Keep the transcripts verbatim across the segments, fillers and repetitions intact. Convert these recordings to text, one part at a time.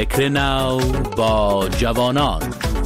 فکر نو با جوانان.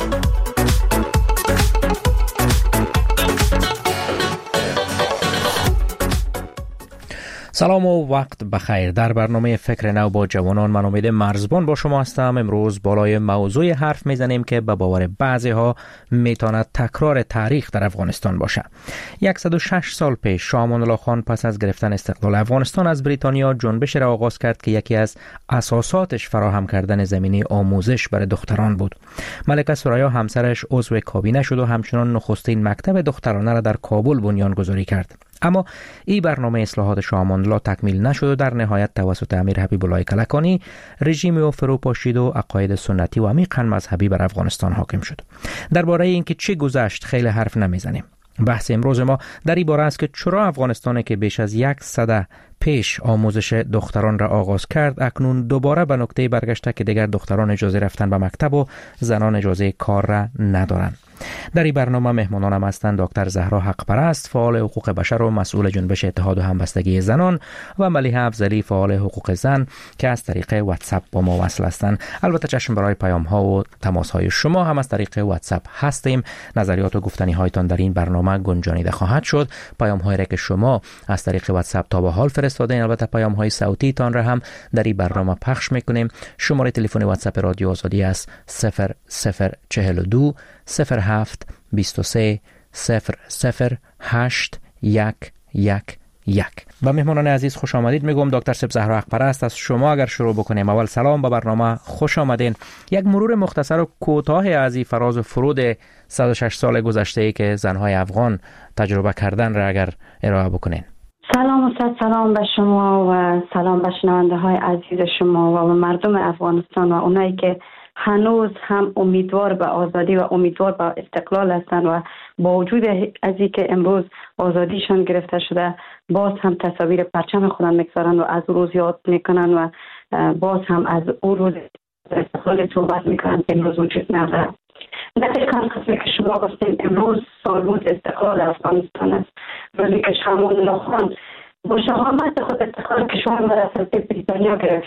سلام و وقت بخیر. در برنامه فکر نو با جوانان من امید مرزبان با شما هستم. امروز بالای موضوع حرف میزنیم که به باور بعضی ها میتواند تکرار تاریخ در افغانستان باشه. صد و شش سال پیش شاه امان الله خان پس از گرفتن استقلال افغانستان از بریتانیا جنبش را آغاز کرد که یکی از اساساتش فراهم کردن زمینه آموزش برای دختران بود. ملکه ثریا همسرش عضو کابینه شد و همچنان نخستین مکتب دخترانه را در کابل بنیان گذاری کرد. اما این برنامه اصلاحات شاه امان الله تکمیل نشد و در نهایت توسط امیر حبیب الله کلکانی رژیم او فرو پاشید و عقاید سنتی و عمیقاً مذهبی بر افغانستان حاکم شد. درباره اینکه چه گذشت خیلی حرف نمیزنیم. بحث امروز ما در این باره است که چرا افغانستان که بیش از یک سده پیش آموزش دختران را آغاز کرد اکنون دوباره به نقطه برگشته که دیگر دختران اجازه رفتن به مکتب و زنان اجازه کار را ندارند. در این برنامه مهمانانم هستند دکتر زهرا حقپرست، فعال حقوق بشر و مسئول جنبش اتحاد و همبستگی زنان، و ملیحه افضلی، فعال حقوق زن که از طریق واتساپ با ما وصل هستند. البته چشم برای پیام ها و تماس های شما هم از طریق واتساپ هستیم. نظریات و گفتنی هایتان در این برنامه گنجانیده خواهد شد. پیام هایی را که شما از طریق واتساپ تا به حال فرستادین، البته پیام های صوتی تان را هم در این برنامه پخش میکنیم. شماره تلفن واتساپ رادیو آزادی است صفر صفر چهل و دو صفر هفت بیست و سه صفر صفر هشت یک یک یک. و مهمانان عزیز خوش آمدید میگم. دکتر سب زهرا حقپرست از شما اگر شروع بکنیم. اول سلام، به برنامه خوش آمدین. یک مرور مختصر و کوتاه از این فراز و فرود صد و شش سال گذشته ای که زنهای افغان تجربه کردن را اگر ارائه بکنین. سلام و صد سلام به شما و سلام به شنونده های عزیز شما و به مردم افغانستان و اونایی که هنوز هم امیدوار به آزادی و امیدوار به استقلال هستند و با وجود از اینکه امروز آزادیشان گرفته شده باز هم تصاویر پرچم خودم میگذارن و از روز یاد میکنن و باز هم از اون روز استقلال صحبت میکنن که امروز وجود نداره. دقیقاً خصوصی که شما گفتین امروز سالروز استقلال افغانستان است، روزی که شاه امان الله خان با شهامت خود استقلال کشور را از بریتانیا گرفت.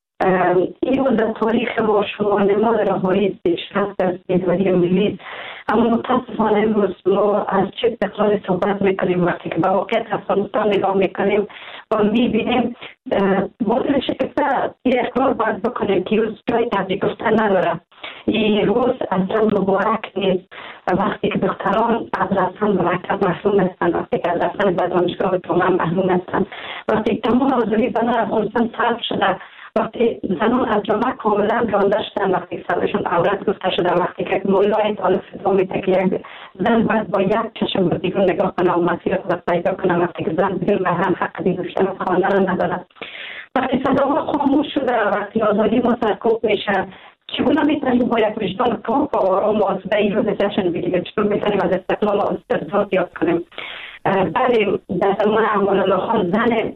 این روز در تاریخ ما شما نماد رهایی پیشرفت از بیداری ملی، اما متاسفانه امروز ما از چه استقلال صحبت میکنیم وقتی که به واقعیت افغانستان نگاه میکنیم و میبینیم با دل شکسته این اقرار باید بکنیم که روز جای تبریک گفتن نداره. این روز اصلا مبارک نیست وقتی که دختران از رفتن به مکتب محروم هستند، وقتی که از رفتن به دانشگاه تومن محروم هستند، وقتی که تمام آزادی زنان افغانستان سلب شده، وقتی زنان از جامعه کاملا رانده شدن، وقتی سرشون عورت گفته شده، وقتی که مولای طالب فتوا میده که یک زن باید با یک چشم به بیرون نگاه کنه و مسیر خود پیدا کنه، وقتی که زن بدون محرم حق دیدن خانه را ندارد، وقتی صداها خاموش شده، وقتی آزادی ما سرکوب میشه، چگونه میتونیم با یک وجدان پاک و آرام و آسوده این روز جشن بگیریم؟ چطور میتونیم از استقلال و استقلال یاد کنیم؟ بله، در زمان امان الله خان زن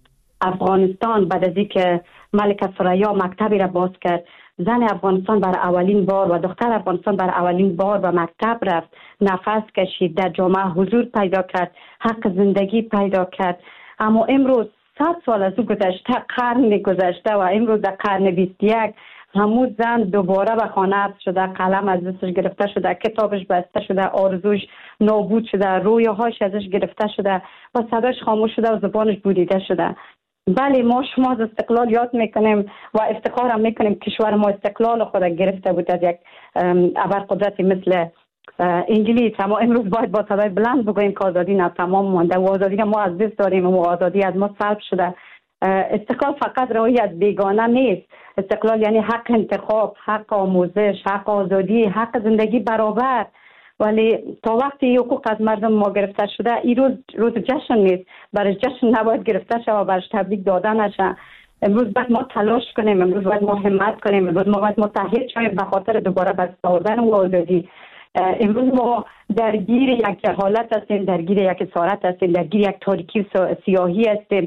افغانستان بعد از اینکه ملکه ثریا مکتبی را باز کرد، زن افغانستان برای اولین بار و دختر افغانستان برای اولین بار به مکتب رفت، نفس کشید، در جامعه حضور پیدا کرد، حق زندگی پیدا کرد. اما امروز صد سال از او گذشته، قرن گذشته و امروز در قرن بیست و یک همون زن دوباره به خانه شده، قلم از دستش گرفته شده، کتابش بسته شده، آرزوش نابود شده، رویاهاش ازش گرفته شده و صداش خاموش شده و زبانش بریده شده. بله، ما شما از استقلال یاد میکنیم و افتخار هم میکنیم کشور ما استقلال خود گرفته بود از یک ابرقدرتی مثل انگلیس. اما امروز باید با صدای بلند بگوییم که آزادی نه تمام مانده و آزادی ما از دست داریم و آزادی از ما سلب شده. استقلال فقط رهایی از بیگانه نیست. استقلال یعنی حق انتخاب، حق آموزش، حق آزادی، حق زندگی برابر. ولی تا وقتی حقوق از مردم ما گرفته شده این روز روز جشن نیست، برای جشن نباید گرفته شده و برش تبریک داده نشه. امروز باید ما تلاش کنیم، امروز باید ما همت کنیم، امروز ما باید متحد شویم به خاطر دوباره بر آوردن و آزادی. امروز ما درگیر یک جهالت هستیم، درگیر یک اسارت هستیم، درگیر یک تاریکی سیاهی هستیم.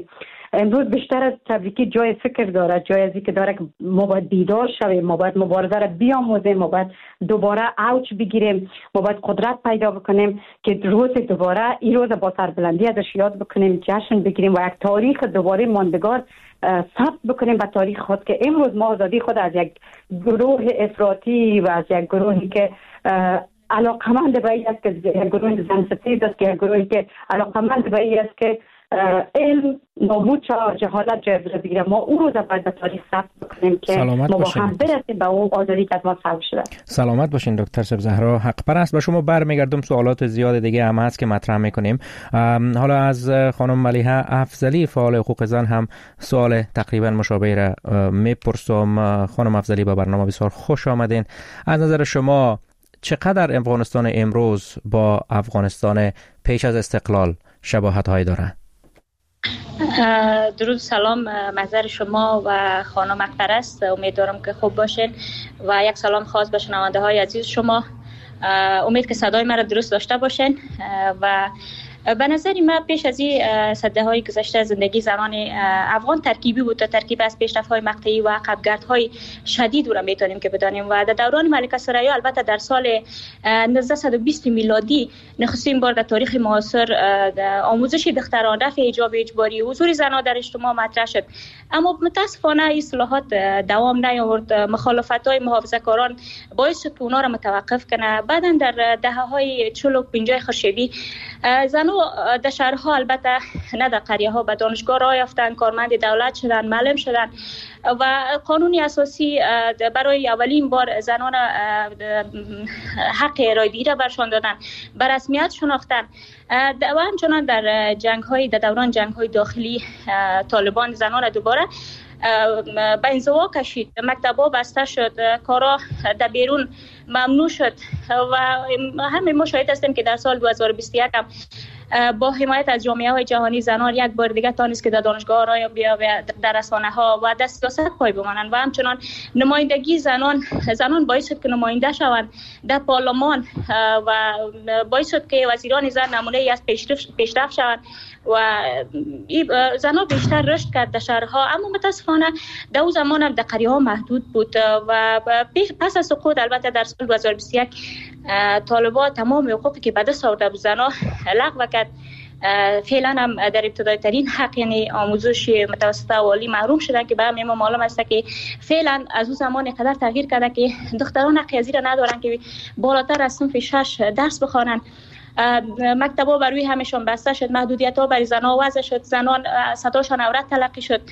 امروز بیشتر از تبریکی جای فکر داره، جای از که داره که ما باید بیدار شویم، ما باید مبارزه را بیاموزیم، ما باید دوباره اوج بگیریم، ما باید قدرت پیدا بکنیم که روز دوباره این روز با سربلندی ازش یاد بکنیم، جشن بگیریم و یک تاریخ دوباره ماندگار ثبت بکنیم به تاریخ خود که امروز ما آزادی خود از یک گروه افراطی و از یک گروهی که علاقمند به این است که یک گروه زن ستیز است، که یک گروهی که علاقمند به این است که علم نابود شد، جهالت جای بگیره، ما اون روز باید به تاریخ ثبت بکنیم که ما با هم برسیم به اون آزادی که از ما سلب شده. سلامت باشین دکتر سبزهرا. حق پرست. به شما برمیگردم، سوالات زیاد دیگه هم هست که مطرح میکنیم. حالا از خانم ملیحه افضلی فعال حقوق زن هم سوال تقریبا مشابه را میپرسم. خانم افضلی به برنامه بسیار خوش آمدین. از نظر شما چقدر افغانستان امروز با افغانستان پیش از استقلال شباهت های داره؟ درود، سلام، محضر شما و خانم اکبرست، امیدوارم که خوب باشین و یک سلام خاص به شنونده های عزیز شما. امید که صدای مرا درست داشته باشین. و به نظر من پیش از این سده های گذشته زندگی زنان افغان ترکیبی بود، ترکیب از پیشرفت های مقطعی و عقبگرد های شدید رو میتونیم که بدانیم. و در دوران ملکه ثریا، البته در سال نوزده بیست میلادی، نخستین بار در تاریخ معاصر آموزش دختران، رفع حجاب اجباری، حضور زنان در اجتماع مطرح شد. اما متاسفانه اصلاحات دوام نیاورد. مخالفت های محافظه‌کاران باعث شد که اونا را متوقف کنه. بعداً در دهه‌های چهل و پنجاه خورشیدی زنان در شهرها، البته نه در قریه ها، به دانشگاه راه یافتند، کارمند دولت شدند، معلم شدند و قانون اساسی برای اولین بار زنان حق رایگیری را برشان دادند، به رسمیت شناختند. و همچنان در جنگ های در دوران جنگ های داخلی طالبان زنان دوباره به انزوا کشید، مکتب‌ها بسته شد، کارا در بیرون ممنوع شد و همین ما شاهد هستیم که در سال دو هزار و بیست و یک هم با حمایت از جامعه های جهانی زنان یک بار دیگه تانست که در دانشگاه را بیا در رسانه ها و در سیاست پای بمانند و همچنان نمایندگی زنان زنان باعث شد که نماینده شوند در پارلمان و باعث شد که وزیران زن نمونه ای از پیشرفت پیشرفت شوند و زنان بیشتر رشد کرد در شهرها. اما متاسفانه در اون زمان هم در قریه ها محدود بود و پس از سقوط البته در سال دو هزار و بیست و یک طالبان تمام حقوقی که به دست آورده بود زنان لغو کرد. فعلا هم در ابتدای ترین حق، یعنی آموزش متوسطه و عالی، محروم شدن که به همه ما معلوم است که فعلا از اون زمان قدر تغییر کرده که دختران حق ازی را ندارن که بالاتر از صنف شش درس بخوانند. مکتب‌ها بر روی همشون بسته شد، محدودیت‌ها برای زنان وضع شد، زنان صداشان عورت تلقی شد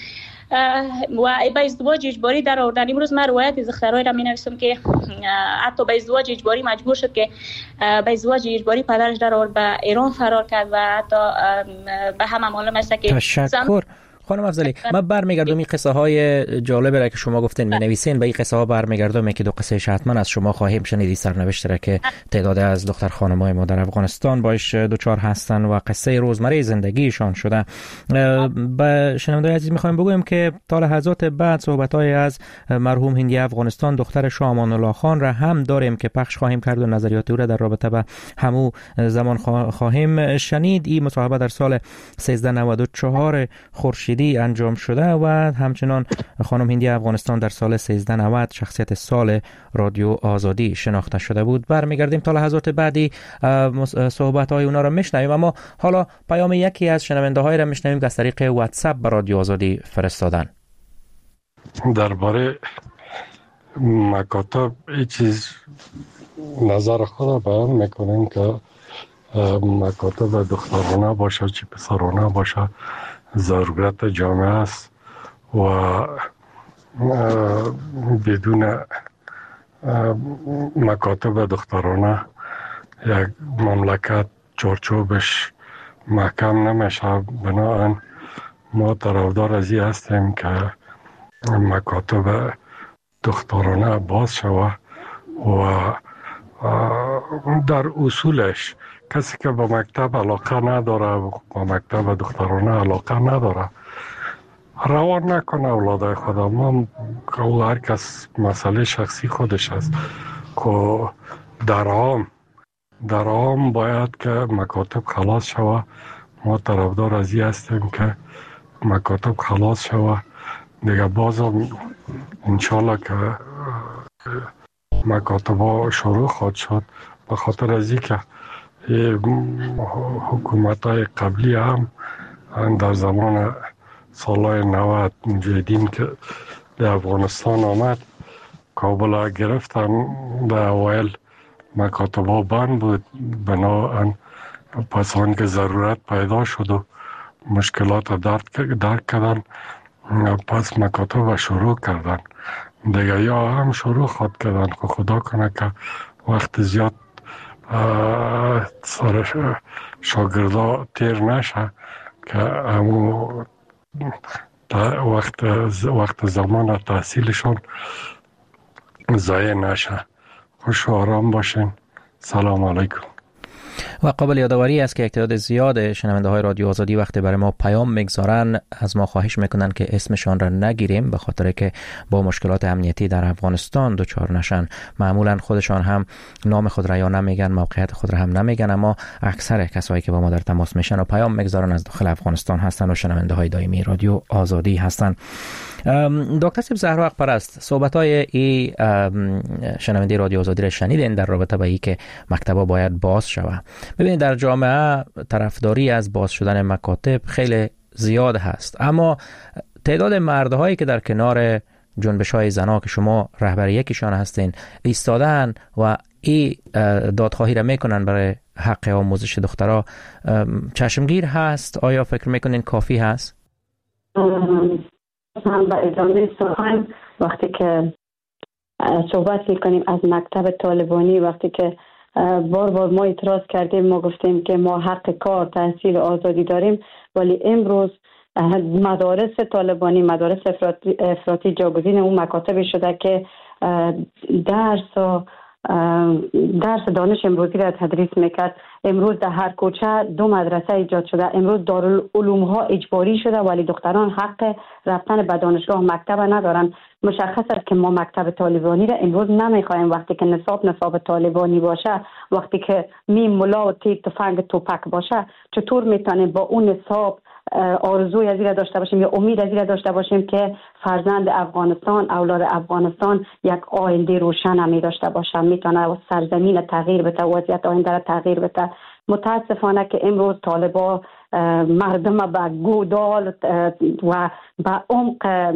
و به ازدواج اجباری در آوردن. امروز من روایت از دخترای را می‌نویسم که حتی به ازدواج اجباری مجبور شد که به ازدواج اجباری پدرش در آورد، به ایران فرار کرد و حتی به همه معلوم است که تشکر. خانم افضلی، من برمیگردم این قصه های جالبه را که شما گفتین می نویسین، به این قصه ها برمیگردم که دو قصه حتما از شما خواهیم شنید. سرنوشت را که تعداد از دختر خانم‌های ما در افغانستان باش دوچار هستن و قصه روزمره زندگیشان شده. به شنوندگان عزیز می‌خوایم بگویم که تا لحظات بعد صحبت‌های از مرحوم هندی افغانستان دختر شاه امان الله خان را هم داریم که پخش خواهیم کرد و نظریات او را در رابطه به همو زمان خواهیم شنید. این مصاحبه در سال سیزده نود و چهار خورشیدی انجام شده و همچنان خانم هندی افغانستان در سال سیزده نود شخصیت سال رادیو آزادی شناخته شده بود. برمیگردیم تا لحظات بعدی صحبت های اونا را میشنویم، اما حالا پیام یکی از شنونده های را میشنویم که از طریق واتساپ به رادیو آزادی فرستادن. درباره مکاتب این چیز نظر خود بیان میکنیم که مکاتب دخترانه باشه چی پسرانه باشه ضرورت جامعه است و بدون مکاتب دخترانه یک مملکت چارچوبش محکم نمیشه. بنابراین ما طرفدار از این هستیم که مکاتب دخترانه باز شود و در اصولش کسی که با مکتب علاقه نداره، با مکتب دخترانه علاقه نداره، روان نکنه اولادای خدا. ما که هر کس مسئله شخصی خودش است که در عام در عام باید که مکاتب خلاص شود. ما طرفدار از این هستیم که مکاتب خلاص شوه دیگه بازم انشالله که مکاتب ها شروع خواهد شد. به خاطر از این که حکومت های قبلی هم در زمان سالهای نود مجاهدین که در افغانستان آمد کابل گرفتن، در اوایل مکاتب ها بند بود، بنابراین پس آن که ضرورت پیدا شد و مشکلات درک کردن پس مکاتب شروع کردن دیگه، یا هم شروع خواهد کردن که خدا کنه که وقت زیاد سر شاگردا تیر نشه که همون وقت وقت زمان تحصیلشون ضایع نشه. خوش و آرام باشین. سلام علیکم. و قابل یادآوری است که یک تعداد زیاد شنونده های رادیو آزادی وقتی برای ما پیام میگذارن از ما خواهش میکنن که اسمشان را نگیریم به خاطر که با مشکلات امنیتی در افغانستان دچار نشن. معمولا خودشان هم نام خود را یا نمیگن، موقعیت خود را هم نمیگن، اما اکثر کسایی که با ما در تماس میشن و پیام میگذارن از داخل افغانستان هستن و شنونده های دائمی رادیو آزادی هستن. دکتر صاحب زهرا حقپرست، صحبت های ای شنونده رادیو آزادی را شنیدین در رابطه با اینکه مکتبا باید باز شود. ببینید در جامعه طرفداری از باز شدن مکاتب خیلی زیاد هست، اما تعداد مردهایی که در کنار جنبش های زنا که شما رهبر یکیشان هستین ایستادن و این دادخواهی را میکنن برای حق آموزش دخترها چشمگیر هست؟ آیا فکر میکنین کافی هست؟ هم با ادامه سخن وقتی که صحبت میکنیم از مکتب طالبانی، وقتی که بار بار ما اعتراض کردیم، ما گفتیم که ما حق کار، تحصیل و آزادی داریم، ولی امروز مدارس طالبانی، مدارس افراطی, افراطی جاگزین اون مکاتب شده که درس و درس دانش امروزی را تدریس میکرد. امروز در هر کوچه دو مدرسه ایجاد شده. امروز دارالعلوم ها اجباری شده ولی دختران حق رفتن به دانشگاه مکتب ندارن. مشخص است که ما مکتب طالبانی را امروز نمیخوایم. وقتی که نصاب نصاب طالبانی باشه، وقتی که میم ملا و تیر تفنگ توپک باشه، چطور میتونیم با اون نصاب آرزوی از این داشته باشیم یا امید از این داشته باشیم که فرزند افغانستان، اولاد افغانستان یک آینده روشن همی داشته باشه، میتونه سرزمین تغییر بده، وضعیت آینده را تغییر بده. متاسفانه که امروز طالبا مردم به گودال و به عمق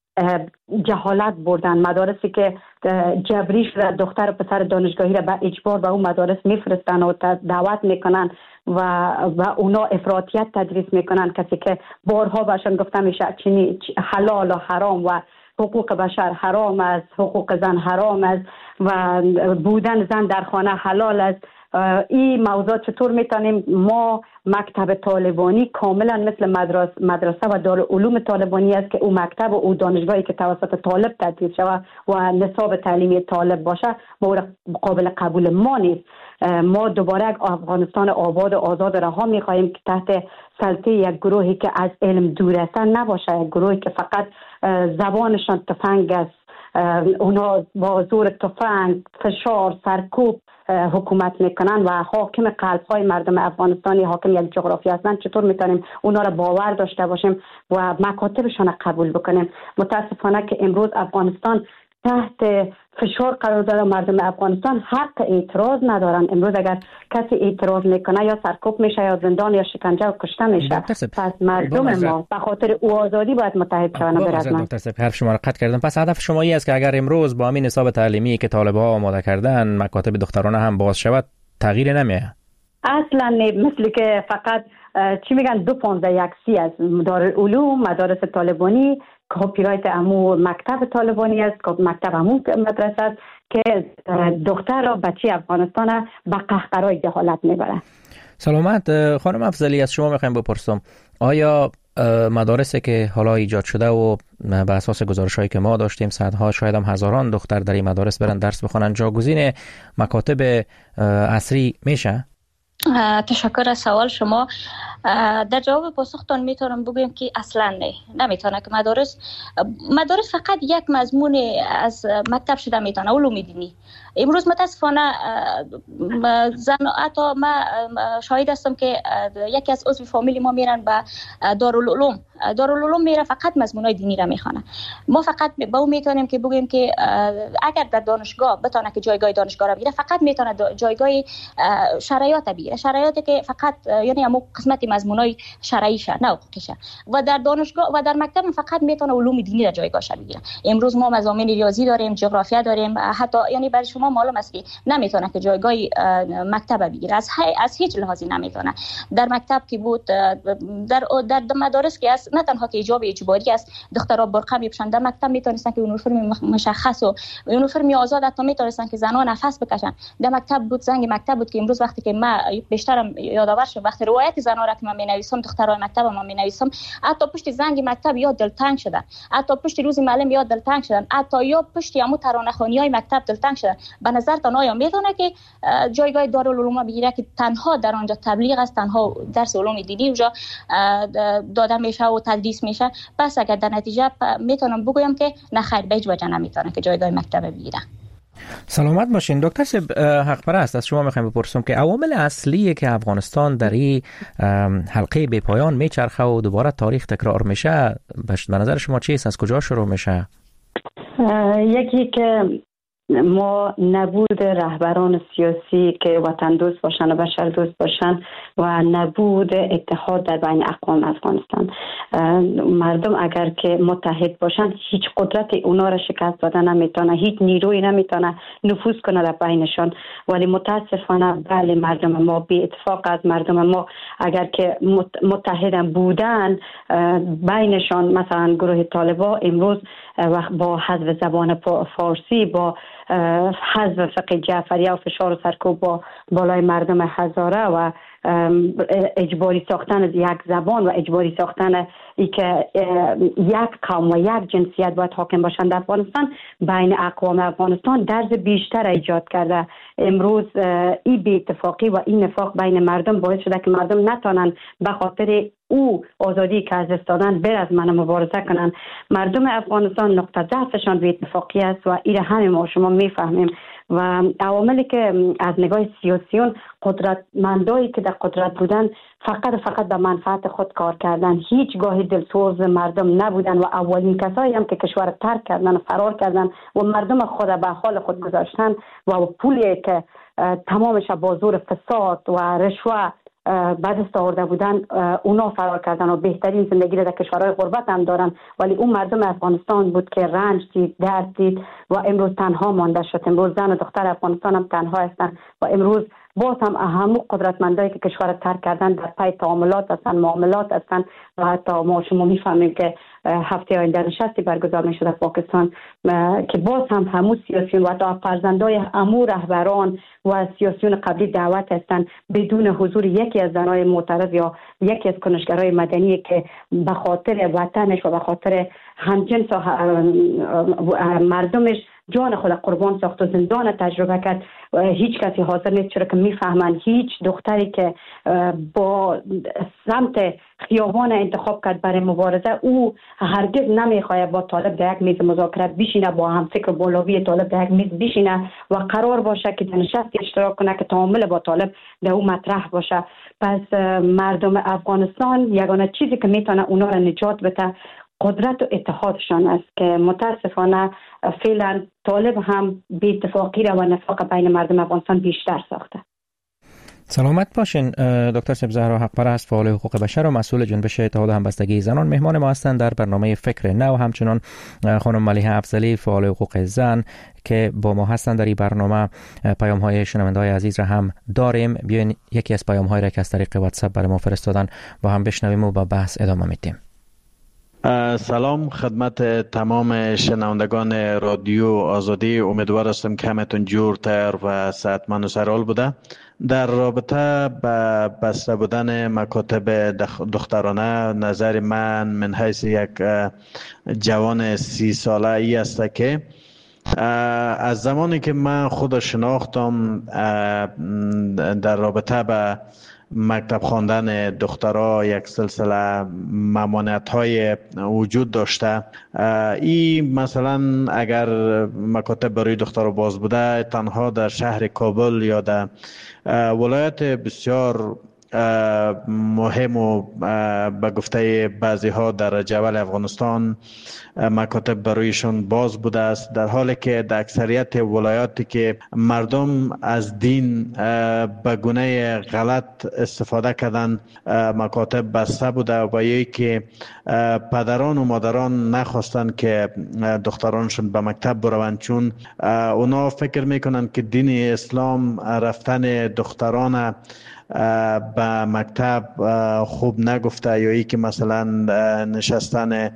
جهالت بردن. مدارسی که جبری شده دختر و پسر دانشگاهی را به اجبار به اون مدارس میفرستن و دعوت میکنن و و اونا افراطیت تدریس میکنن، کسی که بارها بهشون گفته میشه چنین حلال و حرام و حقوق بشر حرام است، حقوق زن حرام است و بودن زن در خانه حلال است. این موضوع چطور میتونیم ما مکتب طالبانی کاملا مثل مدرسه مدرسه و دارالعلوم طالبانی است که او مکتب و او دانشگاهی که توسط طالب تدریس شود و نصاب تعلیمی طالب باشه مورد قابل قبول ما نیست. ما دوباره یک افغانستان آباد و آزاد رها می‌خواهیم که تحت سلطه یک گروهی که از علم دور هستند نباشه، یک گروهی که فقط زبانشان تفنگ است. اونا با زور تفنگ، فشار، سرکوب حکومت میکنن و حاکم قلب‌های مردم افغانستانی، حاکم یک جغرافی هستن. چطور میتونیم اونا را باور داشته باشیم و مکاتبشان قبول بکنیم؟ متاسفانه که امروز افغانستان تحت فشار قرار داره. مردم افغانستان حق اعتراض ندارن. امروز اگر کسی اعتراض میکنه یا سرکوب میشه یا زندان یا شکنجه و کشته میشه. پس مردم ما به خاطر او آزادی باید متحد شوند. برادران دکتر صاحب حرف شما را قطع کردم. پس هدف شما این است که اگر امروز با همین نصاب تعلیمی که طالب‌ها آماده کردن مکاتب دخترانه هم باز شود تغییری نمیاد؟ اصلا مثل که فقط چی میگن دو پانزده یک سی از دارالعلوم مدارس طالبانی کپی رایت امو مکتب طالبانی است، مکتب امو مدرسه است که دختر و بچی افغانستان به قهقرای جهالت میبره. سلامت. خانم افضلی از شما میخوایم بپرسم آیا مدارسی که حالا ایجاد شده و به اساس گزارش‌هایی که ما داشتیم صدها شاید هم هزاران دختر در این مدارس برن درس بخونن جاگزین مکاتب عصری میشه؟ تشکر از سوال شما. در جواب پاسختان میتونم بگویم که اصلا نه نمیتونه که مدارس مدارس فقط یک مضمون از مکتب شده میتونه علوم دینی. امروز متاسفانه زن حتی ما شاهد هستم که یکی از عضو فامیلی ما میرن به دارالعلوم دارالعلوم میره فقط مضمونای دینی را میخوانه. ما فقط با اون میتونیم که بگیم که اگر در دانشگاه بتونه که جایگاه دانشگاه را بگیره، فقط میتونه جایگاه شرایط بگیره، شرایطی که فقط یعنی همون قسمت مضمونای شرعیشه نه حقوقیشه. و در دانشگاه و در مکتب فقط میتونه علوم دینی را جایگاهش بگیره. امروز ما مضامین ریاضی داریم، جغرافیا داریم، حتی یعنی برای شما معلوم است که نمیتونه که جایگاه مکتب بگیره، از از هیچ لحاظی نمیتونه. در مکتب که بود، در در مدارس که است، نه تنها که ایجاب اجباری است، دخترها برقه میپوشن، در مکتب میتونستن که یونیفرم مشخص و یونیفرم آزاد حتی میتونستن که زنان نفس بکشن. در مکتب بود، زنگ مکتب بود که امروز وقتی که ما بیشترم یادآور شد، وقتی روایت زنان را که من مینویسم، دخترای مکتب ما مینویسم، حتی پشت زنگ مکتب یا دلتنگ شدن، حتی پشت روز معلم یا دلتنگ شدن، حتی یا پشت همو ترانه‌خوانی‌های مکتب دلتنگ شدن. به نظر آیا میتونه که جایگاه دارالعلوم بگیره که تنها در آنجا تبلیغ است، تنها درس علوم دینی اونجا داده میشه و تدریس میشه؟ پس اگر در نتیجه میتونم بگویم که نه خیر، به هیچ وجه نمیتونه که جایگاه مکتب بگیره. سلامت باشین دکتر صاحب. حق پرست از شما میخوایم بپرسم که عوامل اصلی که افغانستان در این حلقه بی پایان میچرخه و دوباره تاریخ تکرار میشه، به نظر شما چیست؟ از کجا شروع میشه؟ یکی که ما نبود رهبران سیاسی که وطن دوست باشن و بشر دوست باشن و نبود اتحاد در بین اقوام افغانستان. مردم اگر که متحد باشن، هیچ قدرت اونا را شکست دادن نمیتونه، هیچ نیروی نمیتونه نفوذ کنه در بینشان. ولی متاسفانه بله، مردم ما بی اتفاق از مردم ما اگر که متحد بودن بینشان، مثلا گروه طالبا امروز با حذف زبان فارسی، با حذف فقه جعفریه و فشار و سرکوب با بالای مردم هزاره و اجباری ساختن یک زبان و اجباری ساختن ای که یک قوم و یک جنسیت باید حاکم باشند در افغانستان، بین اقوام افغانستان درز بیشتر ایجاد کرده. امروز این بی اتفاقی و این نفاق بین مردم باعث شده که مردم نتانن به خاطر او آزادی که از دست دادن بر از من مبارزه کنن. مردم افغانستان نقطه ضعفشان بی اتفاقی است و این همه ما شما میفهمیم. و عواملی که از نگاه سیاسیون، قدرتمندایی که در قدرت بودن فقط فقط به منفعت خود کار کردن، هیچگاه دلسوز مردم نبودن و اولین کسایی هم که کشور ترک کردن و فرار کردن و مردم خود به حال خود گذاشتن و پولی که تمامش با زور فساد و رشوه بعد است آورده بودن اونا فرار کردن و بهترین زندگی را در کشورهای غربت هم دارن. ولی اون مردم افغانستان بود که رنج دید، درد دید و امروز تنها مانده شد. امروز زن و دختر افغانستان هم تنها هستن و امروز باز هم همون قدرتمندایی که کشور ترک کردن در پای تعاملات هستن، معاملات هستن و حتی ما شما میفهمیم که هفته آینده نشستی برگزار میشه در پاکستان که باز هم همون سیاسیون و حتی فرزندای همون رهبران و سیاسیون قبلی دعوت هستن بدون حضور یکی از زنای معترض یا یکی از کنشگرای مدنی که به خاطر وطنش و به خاطر همجنس و مردمش جان خود قربان ساخت و زندان تجربه کرد. هیچ کسی حاضر نیست، چرا که میفهمن هیچ دختری که با سمت خیابان انتخاب کرد برای مبارزه، او هرگز نمیخواد با طالب در یک میز مذاکره بشینه، با هم فکر بولوی طالب در یک میز بشینه و قرار باشه که در نشست اشتراک کنه که تعامل با طالب در او مطرح باشه. پس مردم افغانستان یگانه چیزی که میتونه اونا را نجات بده قدرت و اتحادشان است که متاسفانه فعلا طالب هم بی اتفاقی را و نفاق بین مردم افغانستان بیشتر ساخته. سلامت باشین دکتر صاحب. زهرا حق پرست، فعال حقوق بشر و مسئول جنبش اتحاد همبستگی زنان مهمان ما هستند در برنامه فکر نو. همچنان خانم ملیحه افضلی، فعال حقوق زن که با ما هستند در این برنامه. پیام های شنونده های عزیز را هم داریم. بیاین یکی از پیام های را که از طریق واتساپ برای ما فرستادن با هم بشنویم و با بحث ادامه میدیم. سلام خدمت تمام شنوندگان رادیو آزادی. امیدوار هستم که همتون جورتر و صحتمند و سرحال بوده. در رابطه با بسته بودن مکاتب دخترانه، نظر من من حیث یک جوان سی ساله ای است که از زمانی که من خود شناختم در رابطه با مکتب خواندن دخترها یک سلسله ممانعت های وجود داشته. این مثلا اگر مکاتب برای دخترها باز بوده، تنها در شهر کابل یا در ولایت بسیار مهم و به گفته بعضی ها در جبل افغانستان مکاتب برایشان باز بوده است، در حالی که در اکثریت ولایاتی که مردم از دین به گونه غلط استفاده کردن مکاتب بسته بوده و یکی پدران و مادران نخواستند که دخترانشون به مکتب بروند، چون اونا فکر میکنند که دین اسلام رفتن دختران به مکتب خوب نگفته، یا ای که مثلا نشستن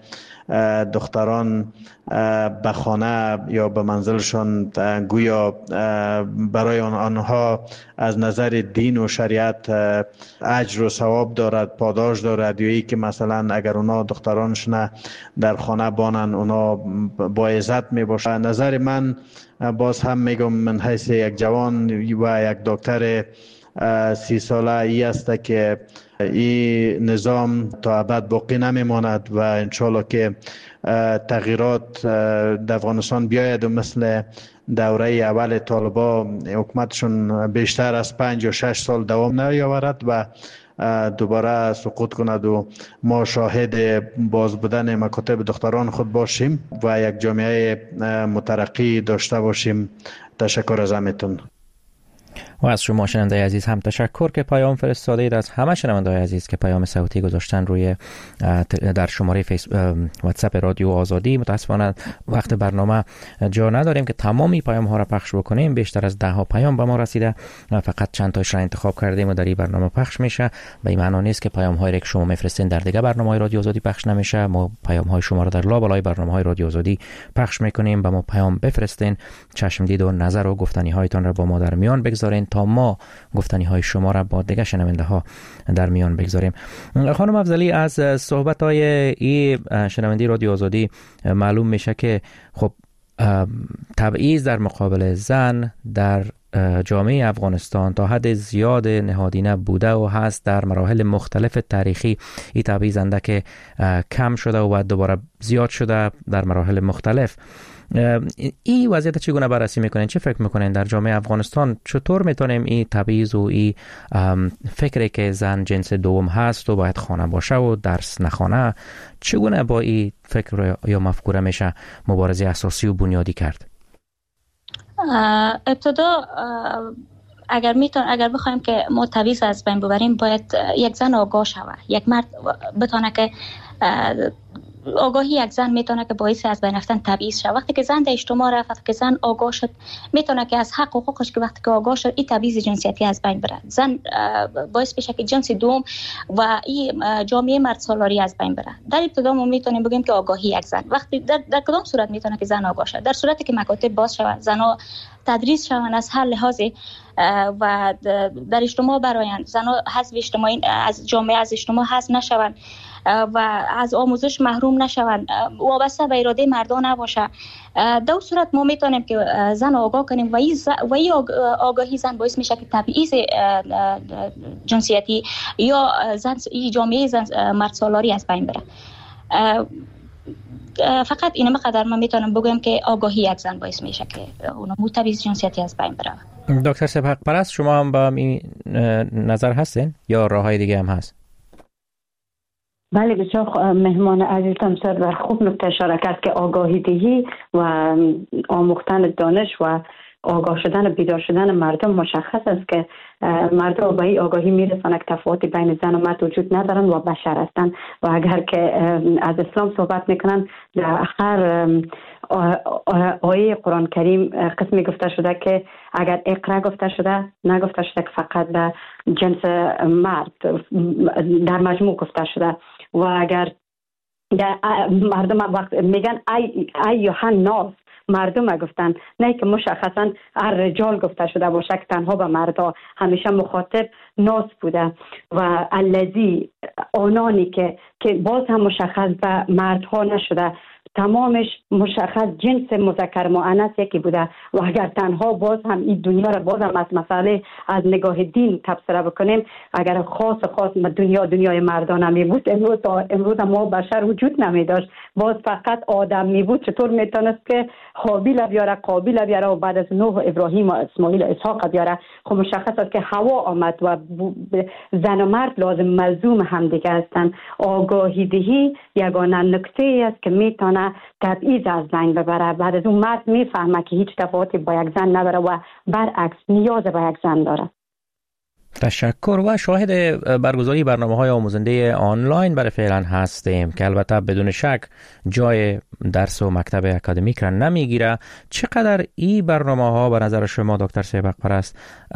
دختران به خانه یا به منزلشان گویا برای آنها از نظر دین و شریعت اجر و ثواب دارد، پاداش دارد، یا ای که مثلا اگر اونا دخترانشون در خانه بانن اونا با عزت می باشن. نظر من باز هم میگم من حیث یک جوان و یک دکتر سی ساله ای است که این نظام تا ابد باقی نمیماند و انشالله که تغییرات در افغانستان بیاید و مثل دوره اول طالبا حکومتشون بیشتر از پنج یا شش سال دوام نیاورد و دوباره سقوط کند و ما شاهد باز بودن مکاتب دختران خود باشیم و یک جامعه مترقی داشته باشیم. تشکر از همتون. و از شما شنونده عزیز هم تشکر که پیام فرستاده اید. از همه شنونده عزیز که پیام صوتی گذاشتن روی در شماره فیس واتساپ رادیو آزادی. متاسفانه وقت برنامه جا نداریم که تمامی پیام ها را پخش بکنیم. بیشتر از ده ها پیام به ما رسیده، فقط چند تاش را انتخاب کردیم و در این برنامه پخش میشه. به این معنی نیست که پیام هایی که شما میفرستین در دیگه برنامه‌های رادیو آزادی پخش نمیشه. ما پیام های شما را در لابلای برنامه‌های رادیو آزادی پخش میکنیم. به ما پیام بفرستین، چشم دید و نظر و گفتنی هایتان را با ما در میان بگذارین تا ما گفتنی های شما را با دیگه شنونده ها در میان بگذاریم. خانم افضلی، از صحبت های ای شنوندی رادیو آزادی معلوم میشه که خب تبعیض در مقابل زن در جامعه افغانستان تا حد زیاد نهادینه بوده و هست. در مراحل مختلف تاریخی این تبعیض اندک کم شده و بعد دوباره زیاد شده در مراحل مختلف. این وضعیت چگونه بررسی میکنین؟ چه فکر میکنین در جامعه افغانستان چطور میتونیم این تبعیض و این فکری که زن جنس دوم هست و باید خانه باشه و درس نخوانه، چگونه با این فکر یا مفکوره میشه مبارزه اساسی و بنیادی کرد؟ ابتدا اگر میتون اگر بخوایم که ما تبعیض از بین ببریم، باید یک زن آگاه شود، یک مرد بتونه که آگاهی یک زن میتونه که باعث از بین رفتن تبعیض شود. وقتی که زن در اجتماع رفت، وقتی که زن آگاه شد، میتونه که از حق و حقوقش که وقتی که آگاه شد این تبعیض جنسیتی از بین بره. زن باعث بشه که جنس دوم و این جامعه مرد سالاری از بین بره. در ابتدا ما میتونیم بگیم که آگاهی یک زن وقتی در, در کدام صورت میتونه که زن آگاه شد؟ در صورتی که مکاتب باز شود، زنها تدریس شوند از هر لحاظی و در اجتماع برآیند، زنها حذف اجتماعی از جامعه از اجتماع حذف نشوند و از آموزش محروم نشوند، وابسته به اراده مردان نباشه. در صورت ما میتونیم که زن آگاه کنیم و این و این آگاهی زن باعث میشه که تبعیض جنسیتی یا زن این جامعه زن مرد سالاری از بین بره. فقط اینه مقدار من میتونم بگم که آگاهی یک زن باعث میشه که اون تبعیض جنسیتی از بین بره. دکتر سپهر پرست، شما هم با این نظر هستین یا راههای دیگه هم هست؟ بله، بسیار مهمان عزیزم سر و خوب نکته اشاره کرد که آگاهی دهی و آموختن دانش و آگاه شدن و بیدار شدن مردم مشخص است که مردم به این آگاهی میرسند که تفاوتی بین زن و مرد وجود ندارند و بشر هستند و اگر که از اسلام صحبت میکنن در هر آیه قرآن کریم قسمی گفته شده که اگر اقرا گفته شده نگفته شده که فقط به جنس مرد، در مجموع گفته شده. و اگر مردم وقت میگن ای ایها الناس، مردم گفتن، نه که مشخصا هر رجال گفته شده باشه که تنها به مردا، همیشه مخاطب ناس بوده و الذی آنانی که که باز هم مشخص به مردها نشده، تمامش مشخص جنس مذکر مؤنث یکی بوده و اگر تنها باز هم این دنیا را باز هم از مسئله از نگاه دین تفسیر بکنیم، اگر خاص خاص دنیا دنیای مردانه می بود، امروز امروز ما بشر وجود نمی داشت، باز فقط آدم می بود. چطور میتونست که حابیل بیاره، قابیل بیاره و بعد از نوح ابراهیم و اسماعیل و اسحاق بیاره؟ خب مشخص است که حوا آمد و زن و مرد لازم ملزوم هم دیگه هستند. آگاهی دهی یگانه نکته ای است که میتونه تبعیض از بین ببره. بعد از اون مرد میفهمه که هیچ تفاوتی با یک زن نداره و برعکس نیاز به یک زن داره. تشکر. و شاهد برگزاری برنامه‌های آموزنده آنلاین برای فعلا هستیم که البته بدون شک جای درس و مکتب اکادمیک را نمیگیره. چقدر این برنامه‌ها به نظر شما دکتر سیبق پرست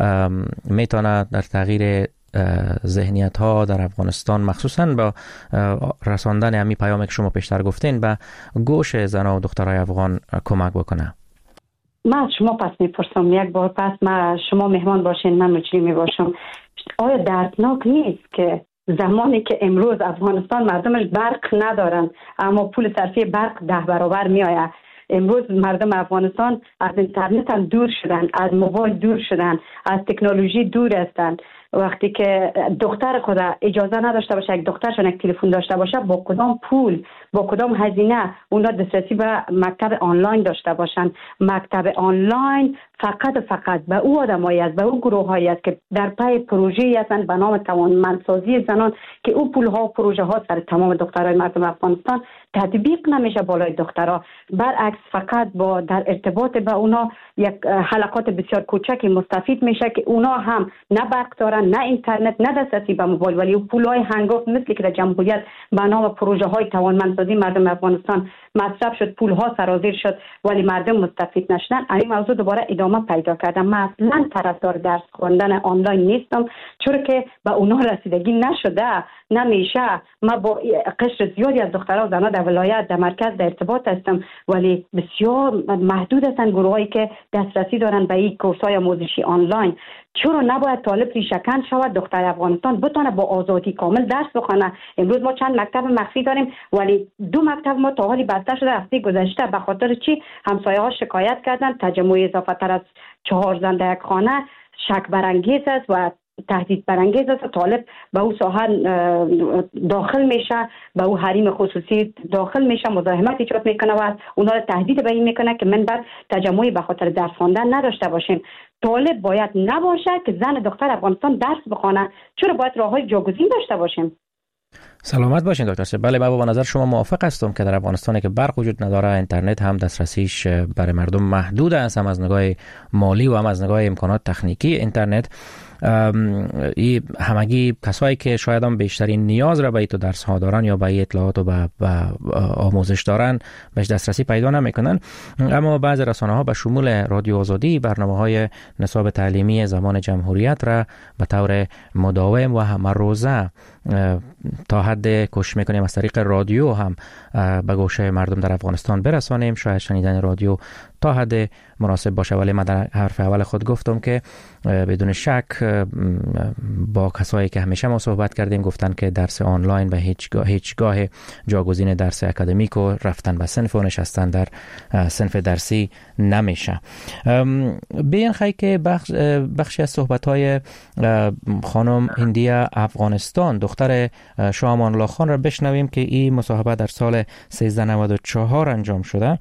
میتونه در تغییر ذهنیت ها در افغانستان، مخصوصا با رساندن همین پیامی که شما پیشتر گفتین، به گوش زنان و دخترای افغان کمک بکنه؟ من از شما پس میپرسم یک بار پس من شما مهمان باشین، من مجری می باشم. آیا دردناک نیست که زمانی که امروز افغانستان مردمش برق ندارن اما پول صرفی برق ده برابر می آید؟ امروز مردم افغانستان از اینترنت هم دور شدن، از موبایل دور شدن، از تکنولوژی دور هستند. وقتی که دختر خود اجازه نداشته باشه، یک دخترشون یک تلفن داشته باشه، با کدام پول، با کدام هزینه اونا دسترسی به مکتب آنلاین داشته باشن؟ مکتب آنلاین فقط فقط به او آدمایی است، به او گروهایی است که در پای پروژه‌ای هستند به نام توانمندسازی زنان که او پول‌ها و پروژه ها سر تمام دخترای مردم افغانستان تطبیق نمیشه بالای دخترها. برعکس فقط با در ارتباط با اونا یک حلقات بسیار کوچکی مستفید میشه که اونا هم نه برق دارن، نه اینترنت، نه دسترسی به موبایل، ولی پولای هنگفت مثل که در جمهوریت به نام پروژه های توانمندسازی مردم افغانستان مصرف شد، پولها سرازیر شد ولی مردم مستفید نشدن. این موضوع دوباره ادامه پیدا کرده. من اصلا طرفدار درس خواندن آنلاین نیستم، چون که به اونا رسیدگی نشده، نمیشه. من با قشر زیادی از دخترها و زنها در ولایت در مرکز در ارتباط هستم، ولی بسیار محدود هستند گروهایی که دسترسی دارن به این کورس‌های آموزشی آنلاین. چرا نباید طالب ریشه‌کن شود، دختر افغانستان بتونه با آزادی کامل درس بخونه؟ امروز ما چند مکتب مخفی داریم ولی دو مکتب ما تا حالی بسته شده. هفته گذشته به خاطر چی همسایه ها شکایت کردن تجمع اضافه تر از چهار زن در یک خانه شک برانگیز است و تهدید برانگیز است. طالب به او ساحه داخل میشه، به او حریم خصوصی داخل میشه، مزاحمت ایجاد میکنه و اونا رو تهدید به این میکنه که من بعد تجمعی به خاطر درس خواندن نداشته باشیم. طالب باید نباشه که زن دختر افغانستان درس بخونه، چرا باید راههای جاگزین داشته باشیم؟ سلامت باشین دکتر سیب. بله، با نظر شما موافق هستم که در افغانستان که برق وجود نداره، اینترنت هم دسترسیش برای مردم محدود است، هم از نگاه مالی و هم از نگاه امکانات تکنیکی اینترنت. ای همگی کسایی که شاید هم بیشترین نیاز را به این درس ها دارن یا به اطلاعات و به آموزش دارن بهش دسترسی پیدا نمیکنن. اما بعض رسانه ها به شمول رادیو آزادی برنامه های نصاب تعلیمی زمان جمهوریت را به طور مداوم و همه روزه تا حد کوشش میکنیم از طریق رادیو هم به گوشه مردم در افغانستان برسانیم. شاید شنیدن رادیو تا حد مناسب باشه، ولی من در حرف اول خود گفتم که بدون شک با کسایی که همیشه ما صحبت کردیم گفتن که درس آنلاین به هیچگاه هیچگاه جاگزین درس اکادمیک و رفتن به صنف و نشستن در صنف درسی نمیشه. بیان خیلی که بخش بخشی از صحبت‌های خانم هندیه افغانستان دختر شاه امان الله خان را بشنویم که این مصاحبه در سال سیزده نود و چهار انجام شده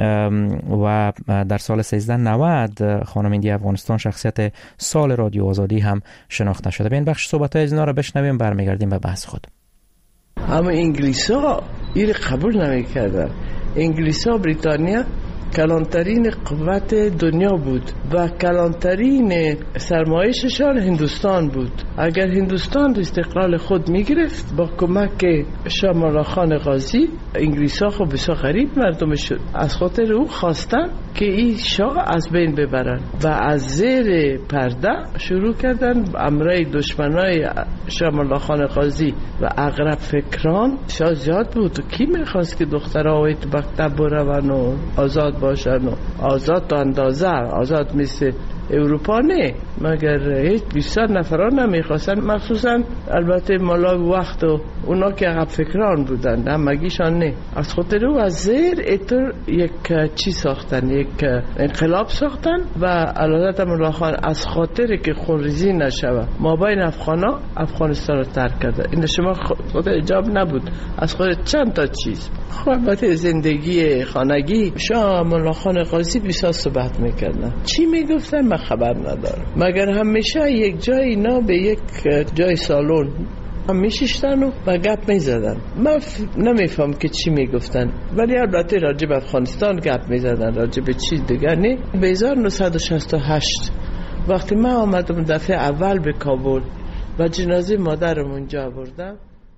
و در سال سیزده نود خانم هندیه افغانستان شخصیت سال رادیو آزادی هم شناخته شده. به این بخش صحبت‌های از اینا را بشنویم، برمیگردیم به بحث خود. اما انگلیس‌ها این قبول نمی‌کردن. انگلیس‌ها بریتانیا کلانترین قوت دنیا بود و کلانترین سرمایششان هندوستان بود. اگر هندوستان استقلال خود میگرفت با کمک شاه امان الله خان غازی، انگلیس ها خب بسیار غریب مردم شد، از خاطر او خواستن که این شاه از بین ببرن و از زیر پرده شروع کردن امره دشمنای شاه امان الله خان غازی و اغرب فکران. شاه زیاد بود و کی میخواست که دخترها تو مکتب برون و آزاد باشن و آزاد تا اندازه، آزاد مثل اروپا نه، مگر هیچ بیشتر نفران نمیخواستن، مخصوصا البته مالا وقت و اونا که عقب فکران بودن همگیشان نه. از خاطر او از زیر ایتر یک چی ساختن، یک انقلاب ساختن و علالت مولا خان از خاطر که خونریزی نشوه ما بین افغانا افغانستان رو ترک کرده. این شما خود اجاب نبود، از خود چند تا چیز. خب البته زندگی خانگی شاه مولا خان قاضی بیسا صحبت میکردن، چی میگفتن من خبر ندارم، مگر همیشه یک جای اینا به یک جای سالون هم میشیشتن و با گپ میزدن. من ف... نمیفهم که چی میگفتن، ولی البته راجب افغانستان گپ میزدن، راجب چیز دیگر نه. به هزار و نهصد و شصت و هشت وقتی من آمدم دفعه اول به کابل و جنازه مادرم اونجا آوردم،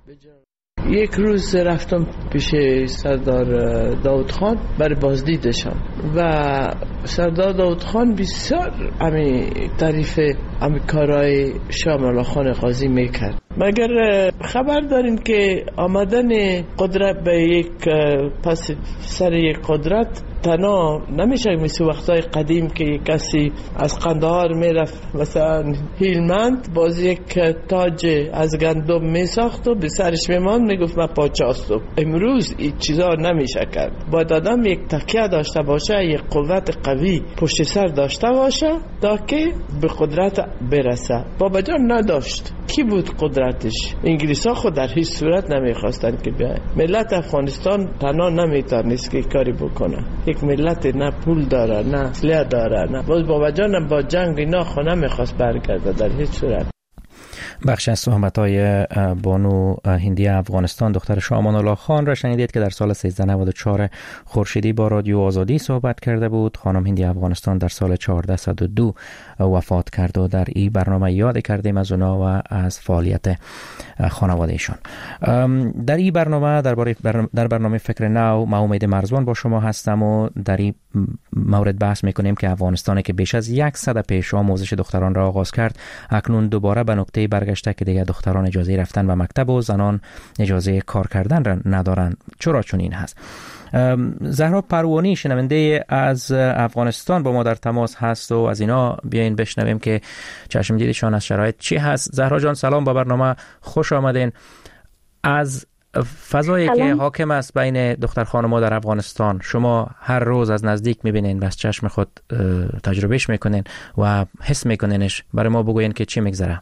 یک روز رفتم پیش سردار داود خان برای بازدیدشان و سردار داود خان بسیار امی تعریف امی کارای شاه مولا خان قاضی میکرد. مگر خبر دارین که آمدن قدرت به یک پس سر یک قدرت تنها نمیشه مثل وقتای قدیم که کسی از قندهار میرفت مثلا هیلمند باز یک تاج از گندم میساخت و به سرش میمان میگفت من پاچاستم. امروز این چیزا نمیشه کرد، باید آدم یک تکیه داشته باشه، یک قوت قوی پشت سر داشته باشه تا که به قدرت برسه. بابا جان نداشت، کی بود قدرتش؟ انگلیس ها خود در هیچ صورت نمیخواستن که بیاین. ملت افغانستان تنها نمیتونست که کاری بکنه، یک ملت نه پول داره نه اسلحه داره نه. باز بابا جانم با جنگ اینا خونه میخواست برگرده در هیچ صورت. بخش از صحبت‌های بانو هندی افغانستان دختر شاه امان الله خان را شنیدید که در سال سیزده نود و چهار خورشیدی با رادیو آزادی صحبت کرده بود. خانم هندی افغانستان در سال چهارده صد و دو وفات کرد و در این برنامه یاد کردیم از اونا و از فعالیت خانوادهشان. در این برنامه درباره در برنامه فکر نو ما امید مرزبان با شما هستم و در این مورد بحث میکنیم که افغانستان که بیش از یک سده پیش آموزش دختران را آغاز کرد اکنون دوباره به نقطه برگشته که دیگر دختران اجازه رفتن به مکتب و زنان اجازه کار کردن را ندارند. چرا چون این هست؟ زهرا پروانی شنونده از افغانستان با ما در تماس هست و از اینا بیاین بشنویم که چشم دیدشان از شرایط چی هست. زهرا جان سلام، با برنامه خوش آمدین. از فضایی که حاکم است بین دختر خانم‌ها در افغانستان شما هر روز از نزدیک می‌بینین، بس چشم خود تجربهش میکنین و حس میکنینش، برای ما بگوین که چی میگذره.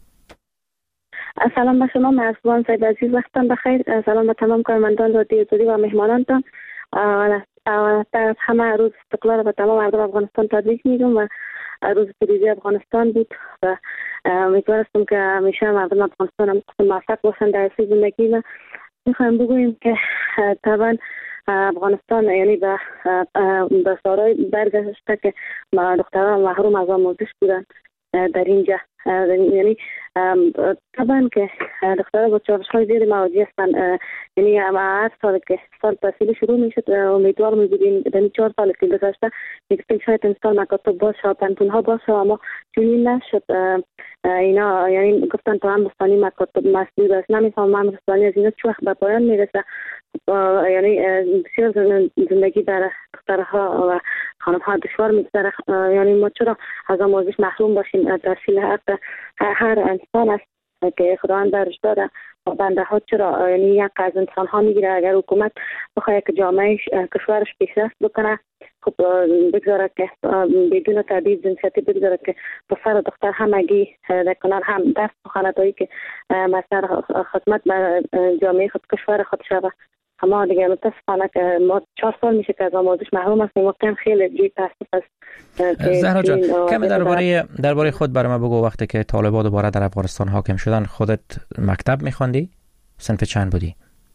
سلام به شما مرزبان صاحب عزیز، وقتتان بخیر. سلام به تمام کارمندان رادیو آزادی و مهمانانتان. در همه روز استقلال و تمام مردم افغانستان تبریک میگم و روز پیروزی افغانستان بود و امیدوارم که همیشه مردم افغانستان هم موفق باشن در زندگی. و میخوایم بگوییم که طبعا افغانستان یعنی به به سارای برگشته که دختران محروم از آموزش بودن در اینجا، یعنی طبعا که دخترها با چالش‌های زیادی مواجه هستند. یعنی هر سال که سال تحصیلی شروع میشد امیدوار میبودیم در این چهار سال که گذشته یک شاید امسال مکاتب باشه، پنتونها باشه، اما چنین نشد. اینا یعنی گفتن تا هم بستانی مکاتب مسدود است. نمیفهمم هم بستانی از اینا چه وقت به پایان میرسه. یعنی بسیار زندگی در دخترها و خانم‌ها دشوار میگذره. یعنی ما چرا از آموزش محروم باشیم؟ تحصیل حق هر انسان است که خداوند برش داده و بنده ها چرا یعنی یک از انسان ها میگیره؟ اگر حکومت بخواه که جامعه کشورش پیشرفت بکنه، خب بگذاره که بدون تبعیض جنسیتی بگذاره که پسر دختر همگی در کنار هم دست بخواند که مثلا خدمت به جامعه خود کشور خود شود. اما دیگه متاسفانه که ما چهار سال میشه که از آموزش محروم هستیم و کم خیلی جوی تاسف است. زهرا جان کم درباره درباره خود برای ما بگو. وقتی که طالبان دوباره در افغانستان حاکم شدن خودت مکتب میخوندی؟ صنف چند بودی؟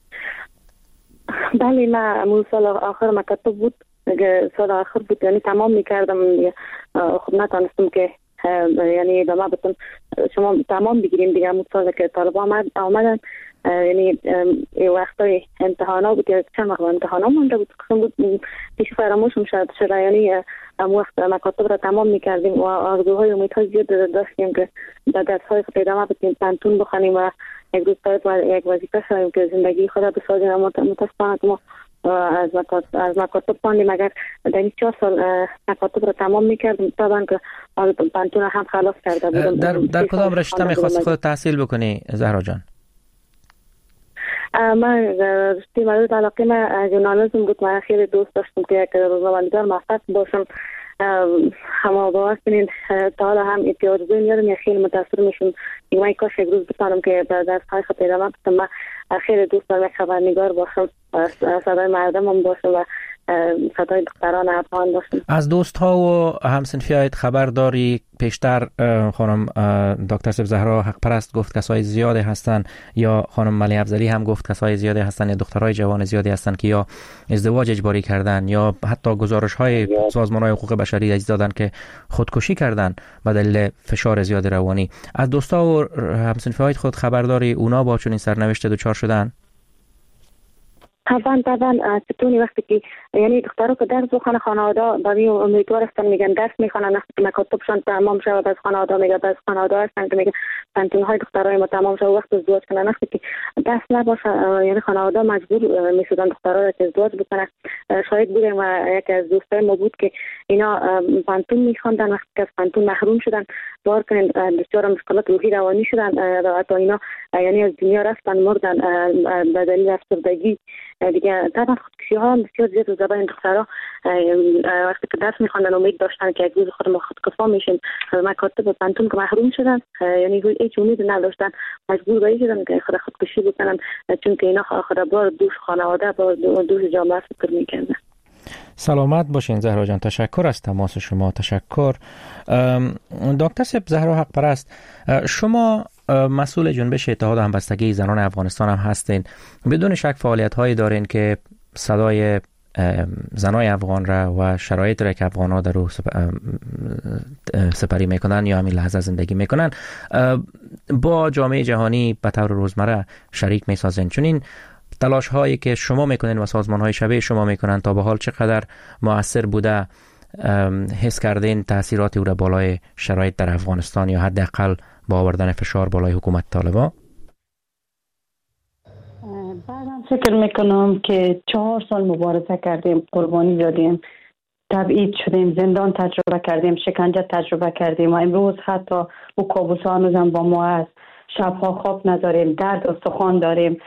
بله من اون سال آخر مکتب بود، سال آخر بود، یعنی تمام میکردم. خب نتونستم که یعنی ادامه بدم. شما تمام بگیریم دیگه. اون سال که طالبان آمدن یعنی وقتای امتحانا بود یا چند وقت امتحانا مونده بود قسم بود پیش فراموشم شد شده. یعنی ام وقت مکاتب را تمام میکردیم و آرزوهای امیدهای زیاد داشتیم که در درسهای خود ادامه بدیم، پنتون بخونیم و یک روز باید یک وظیفه شویم که زندگی خود بسازیم. اما متاسفانه که ما از مکاتب از مکاتب خواندیم. اگر در این چهار سال مکاتب رو تمام میکردم طبعا که پانتون هم خلاص کرده بودم. در, در کدام رشته میخواست خود تحصیل بکنی زهرا جان؟ من رشته مورد علاقه من ژورنالیسم بود. من خیلی دوست داشتم که یک روزنامه‌نگار موفق باشم. همه باور کنید تا حالا هم اتیارزوی میارم یا خیلی متاثر میشم که من کاش یک روز بتانم که در درس های خود پیدا کنم. من خیلی دوست دارم یک خبرنگار باشم، صدای مردم هم باشم و صدای دختران افغان باشم. از دوست ها و همسنفیایت خبر داری؟ پیشتر خانم دکتر سیف زهرا حق پرست گفت کسای زیاده هستن، یا خانم ملی افضلی هم گفت کسای زیاده هستن، یا دخترای جوان زیادی هستن که یا ازدواج اجباری کردن یا حتی گزارش های سازمان های حقوق بشری اجازه دادن که خودکشی کردن به دلیل فشار زیاد روانی. از دوستا و همسنفیایت خود خبر داری اونا با چنین سرنوشت دچار شدن؟ طبعا طبعا ستونی وقتی که یعنی دخترها که درس بخونن خانواده برای امیدوار هستن میگن درس میخونن وقتی مکاتبشون تمام شود از خانواده میگه از خانواده هستن که میگن پنتون های دخترای ما تمام شود وقت ازدواج کنن. وقتی که درس نباشه یعنی خانواده مجبور میشدن دخترها که ازدواج بکنن. شاید بودیم و یکی از دوستای ما بود که اینا پنتون میخوندن وقتی که از پنتون محروم شدن بار کنن دچار مشکلات روحی روانی شدن و حتی اینا یعنی از دنیا رفتن مردن به دلیل افسردگی دیگه. طبعا خودکشی ها بسیار زیاد از زبان دخترها وقتی که درس میخواندن امید داشتن که یک روز خود ما خودکفا میشیم از مکاتب پنتون که محروم شدن یعنی هیچ امید نداشتن مجبور به شدن که خود خودکشی بکنن چون که اینا خود بار دوش خانواده بار دوش جامعه فکر میکردن. سلامت باشین زهرا جان، تشکر از تماس شما. تشکر. دکتر سیف زهرا حق پرست، شما مسئول جنبش اتحاد همبستگی زنان افغانستان هم هستین. بدون شک فعالیت هایی دارین که صدای زنای افغان را و شرایط را که افغان ها در رو سپری میکنن یا همین لحظه زندگی میکنن با جامعه جهانی به طور روزمره شریک میسازین. چون تلاش هایی که شما میکنین و سازمان های شبیه شما میکنن تا به حال چقدر مؤثر بوده؟ حس کردین تاثیرات او را بالای شرایط در افغانستان یا حداقل با آوردن فشار بالای حکومت طالبان؟ بعدم فکر میکنم که چهار سال مبارزه کردیم، قربانی دادیم، تبعید شدیم، زندان تجربه کردیم، شکنجه تجربه کردیم و امروز حتی او کابوس ها هنوزم با ما هست. شبها خواب نداریم، درد استخوان داریم،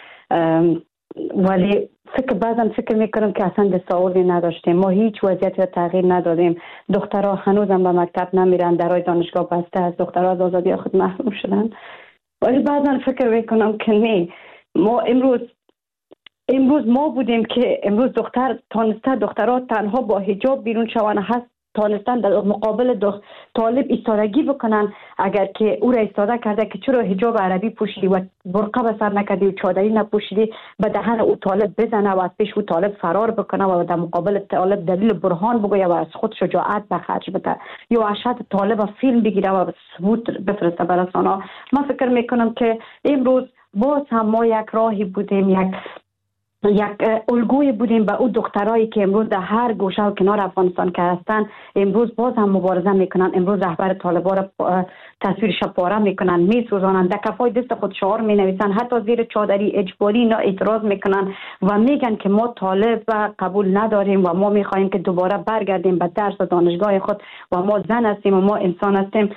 ولی فکر بعضم فکر میکنم که اصلا دستاوردی نداشتیم. ما هیچ وضعیتی تغییر ندادیم. دخترها هنوزم به مکتب نمیرن، درای دانشگاه بسته است، دخترها از آزادی خود محروم شدن. ولی بعضا فکر میکنم که نه، ما امروز امروز ما بودیم که امروز دختر تانسته دخترها تنها با حجاب بیرون شون هست، تانستن در مقابل دخ... طالب ایستادگی بکنن. اگر که او را ایستاده کرده که چرا حجاب عربی پوشیدی و برقه به سر نکردی و چادری نپوشیدی، به دهن او طالب بزنه و از پیش او طالب فرار بکنه و در مقابل طالب دلیل برهان بگویه و از خود شجاعت به خرج بده یا اشد طالب فیلم بگیره و ثبوت بفرسته به رسانه‌ها. من فکر میکنم که امروز باز هم ما یک راهی بودیم، یک یک الگوی بودیم به او دخترایی که امروز در هر گوشه و کنار افغانستان که هستن امروز باز هم مبارزه میکنن. امروز رهبر طالبان را تصویرش پاره میکنن، میسوزانن، در کفای دست خود شعار مینویسن، حتی زیر چادری اجباری اینا اعتراض میکنن و میگن که ما طالب و قبول نداریم و ما میخوایم که دوباره برگردیم به درس و دانشگاه خود و ما زن هستیم و ما انسان هستیم.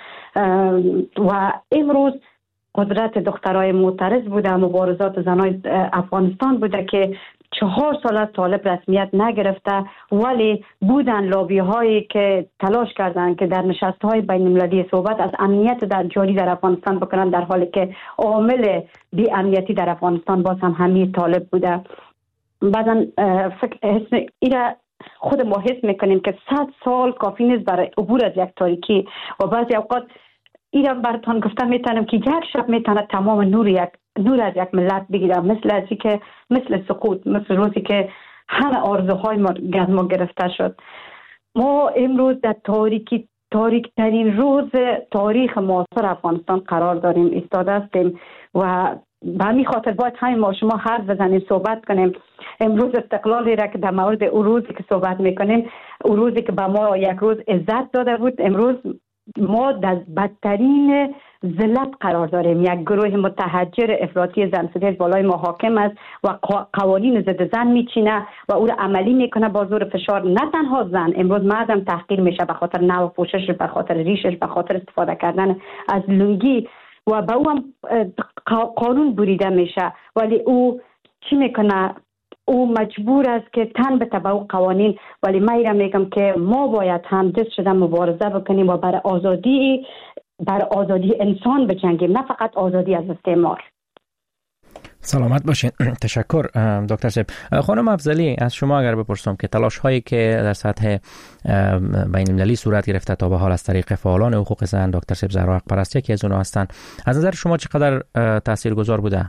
و امروز قدرت دخترای معترض بوده، مبارزات زنای افغانستان بوده که چهار سال از طالب رسمیت نگرفته، ولی بودن لابی هایی که تلاش کردن که در نشست های بین المللی صحبت از امنیت در جاری در افغانستان بکنن، در حالی که عامل بی امنیتی در افغانستان باز هم همین طالب بوده. بعدن فکر حس ایره خود ما حس میکنیم که صد سال کافی نیست برای عبور از یک تاریکی و بعضی اوقات ایران براتون گفتم میتونم که یک شب میتونه تمام نور یک نور از یک ملت بگیره، مثل ازی که مثل سقوط، مثل روزی که همه آرزوهای ما از ما گرفته شد. ما امروز در تاریکی تاریک ترین روز تاریخ معاصر افغانستان قرار داریم، ایستاده هستیم و به همین خاطر باید همین ما شما حرف بزنیم، صحبت کنیم. امروز استقلالی را که در مورد اون روزی که صحبت میکنیم، اون روزی که به ما یک روز عزت داده بود، امروز ما در بدترین ذلت قرار داریم. یک گروه متحجر افراطی زنستیز بالای ما حاکم است و قوانین ضد زن میچینه و او را عملی میکنه با زور فشار. نه تنها زن امروز مردم تحقیر میشه به خاطر نوع پوشش، به خاطر ریشش، به خاطر استفاده کردن از لنگی و به او هم قانون بریده میشه، ولی او چی میکنه؟ او مجبور است که تن به تبع قوانین. ولی من ایرا میگم که ما باید هم دست شده مبارزه بکنیم و برای آزادی برای آزادی انسان بجنگیم، نه فقط آزادی از استعمار. سلامت باشین. تشکر دکتر صاحب. خانم افضلی، از شما اگر بپرسم که تلاش هایی که در سطح بین المللی صورت گرفته تا به حال از طریق فعالان حقوق زن، دکتر صاحب زهرا حق‌پرست یکی از اونها هستند، از نظر شما چقدر تاثیرگذار بوده؟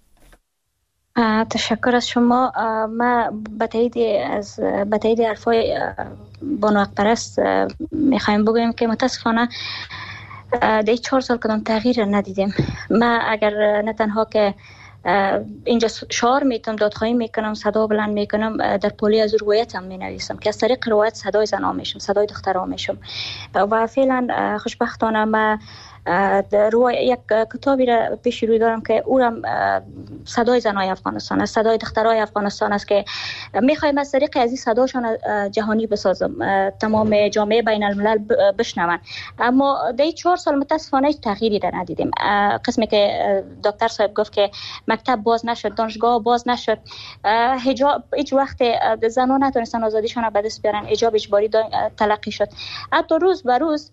تشکر از شما. ما به تایید از به تایید حرفای بانو حق‌پرست میخوایم بگویم که متاسفانه در چهار سال کدام تغییر ندیدیم. ما اگر نه تنها که اینجا شعار میتونم، دادخواهی میکنم، صدا بلند میکنم، در پولی از روایت هم مینویسم که از طریق روایت صدای زنان میشم، صدای دخترها میشم. و فعلا خوشبختانه ما روی یک کتابی را پیش روی دارم که او را صدای زنای افغانستان است، صدای دخترای افغانستان است که میخوایم از طریق از این صداشان جهانی بسازم، تمام جامعه بین الملل بشنون. اما در چهار سال متاسفانه هیچ تغییری در ندیدیم. قسمی که دکتر صاحب گفت که مکتب باز نشد، دانشگاه باز نشد، حجاب هیچ وقت زنان نتونستن آزادیشان را به دست بیارن، حجاب اجباری تلقی شد. حتی روز به روز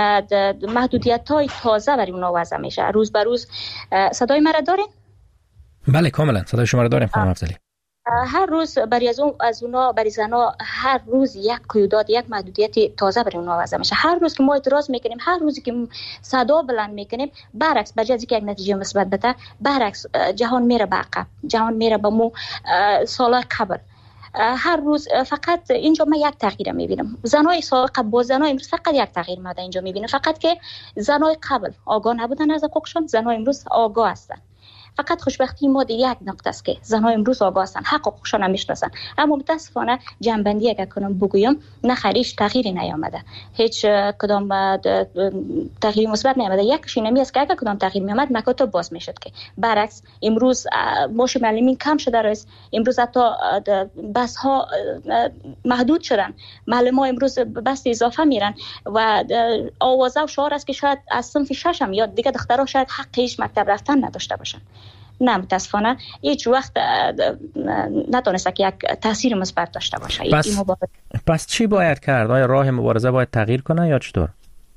محدودیت های تازه برای اونا وضع میشه، روز به روز. صدای مرا دارین؟ بله کاملا صدای شما را داریم خانم افضلی. هر روز برای از اون از اونا برای زنا هر روز یک قیودات، یک محدودیت تازه برای اونا وضع میشه. هر روز که ما اعتراض میکنیم، هر روزی که صدا بلند میکنیم، برعکس بجز که یک نتیجه مثبت بده، برعکس جهان میره به عقب، جهان میره به مو سال قبل. هر روز فقط اینجا من یک تغییر میبینم. زنای سابق با زنای امروز فقط یک تغییر ما اینجا میبینم، فقط که زنای قبل آگاه نبودن از حقوقشون، زنای امروز آگاه هستن. فقط خوشبختی ما در یک نقطه است که زنای امروز آگاه هستن، حق حقوقشون هم میشناسن. اما متاسفانه جنبندی اگر کنم بگویم، نه خریش تغییری نیامده، هیچ کدام تغییر مثبت نیامده. یکیش اینمی است که اگر کدام تغییر میامد مکاتب باز میشد، که برعکس امروز ماش معلمین کم شده است، امروز حتی بس ها محدود شدن، معلم ها امروز بس اضافه میرن و آوازه و شعار است که شاید از صنف ششم یا دیگه دخترها شاید حقیش مکتب رفتن نداشته باشن. نه متاسفانه هیچ وقت نتونسته که یک تاثیر مثبت داشته باشه. پس, پس چی باید کرد؟ آیا راه مبارزه باید تغییر کنه یا چطور؟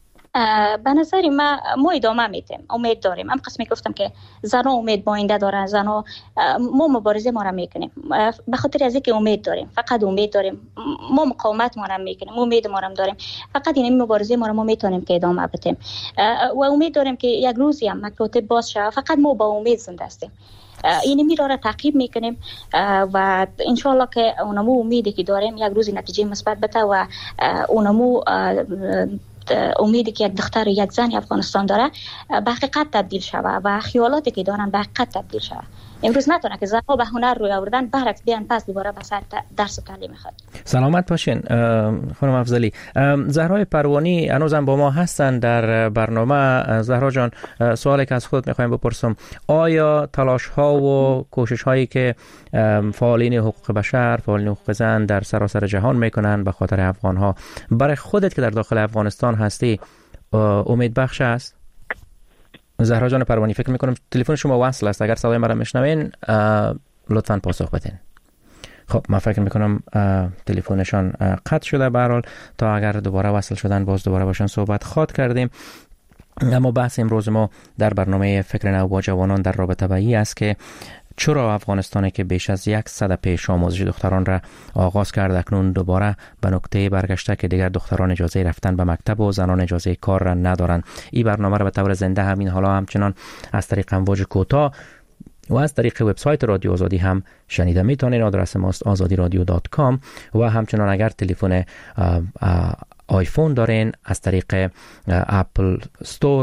به نظر ما ما ادامه میدیم، امید داریم. هم قسمی گفتم که زنها امید با آینده دارن، زنها ما مبارزه ما را میکنیم به خاطر از اینکه امید داریم، فقط امید داریم. ما مقاومت ما را میکنیم، امید ما را داریم، فقط این مبارزه ما را ما میتونیم که ادامه بدیم و امید داریم که یک روزی هم مکاتب باز شه. فقط ما با امید زنده هستیم. این میرا را تعقیب میکنیم و انشالله که اونمو امیدی که داریم یک روزی نتیجه مثبت بده و اونمو امیدی که یک دختر و یک زن افغانستان داره به حقیقت تبدیل شود و خیالاتی که دارن به حقیقت تبدیل شود. امروز نتونه که زنها به هنر روی آوردن، برعکس بیان پس دوباره به سر درس و تعلیم خود. سلامت باشین خانم افضلی. زهرای پروانی هنوزم با ما هستن در برنامه. زهرا جان، سوالی که از خود میخوایم بپرسم، آیا تلاش ها و کوشش هایی که فعالین حقوق بشر، فعالین حقوق زن در سراسر جهان میکنن به خاطر افغان ها، برای خودت که در داخل افغانستان هستی امید بخش است؟ زهرا جان پروانی، فکر میکنم تلفن شما وصل است، اگر صدای مرا میشنوین لطفاً پاسخ بدین. خب من فکر میکنم تلفنشان قطع شده. به هر حال تا اگر دوباره وصل شدن باز دوباره باشن صحبت خواد کردیم. اما بحث امروز ما در برنامه فکر نو با جوانان در رابطه با این است که چرا افغانستانی که بیش از یک سده پیش آموزش دختران را آغاز کرد اکنون دوباره به نقطه برگشته که دیگر دختران اجازه رفتن به مکتب و زنان اجازه کار را ندارند. این برنامه را به طور زنده همین حالا همچنان از طریق امواج کوتاه و از طریق وبسایت رادیو آزادی هم شنیده میتونید. آدرس ماست آزادی رادیو دات کام و همچنان اگر تلفن آیفون دارین از طریق اپل استور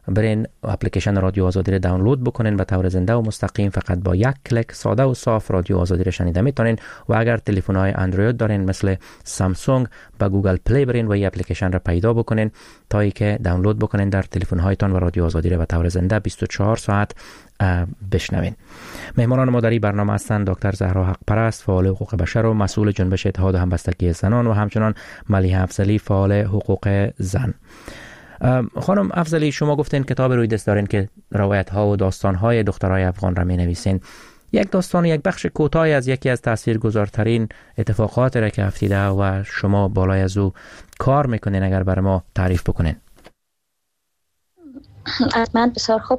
برین اپلیکیشن رادیو آزادی رو دانلود بکنین به طور زنده و مستقیم. فقط با یک کلیک ساده و صاف رادیو آزادی رو شنیده میتونین. و اگر تلفن های اندروید دارین مثل سامسونگ، با گوگل پلی برین و این اپلیکیشن رو پیدا بکنین تا ای که دانلود بکنین در تلفن هایتان و رادیو آزادی رو به طور زنده بیست و چهار ساعت بشنوین. مهمانان ما در این برنامه هستند دکتر زهرا حق پرست، فعال حقوق بشر و مسئول جنبش اتحاد همبستگی زنان، و همچنان ملیحه افضلی، فعال حقوق زن. خانم افضلی، شما گفتین کتاب روی دست دارین که روایت ها و داستان های دخترای افغان را می نویسین. یک داستان، یک بخش کوتاهی از یکی از تاثیرگذارترین اتفاقات را که افتیده و شما بالای از او کار میکنین اگر بر ما تعریف بکنین. حتما، بسیار خوب.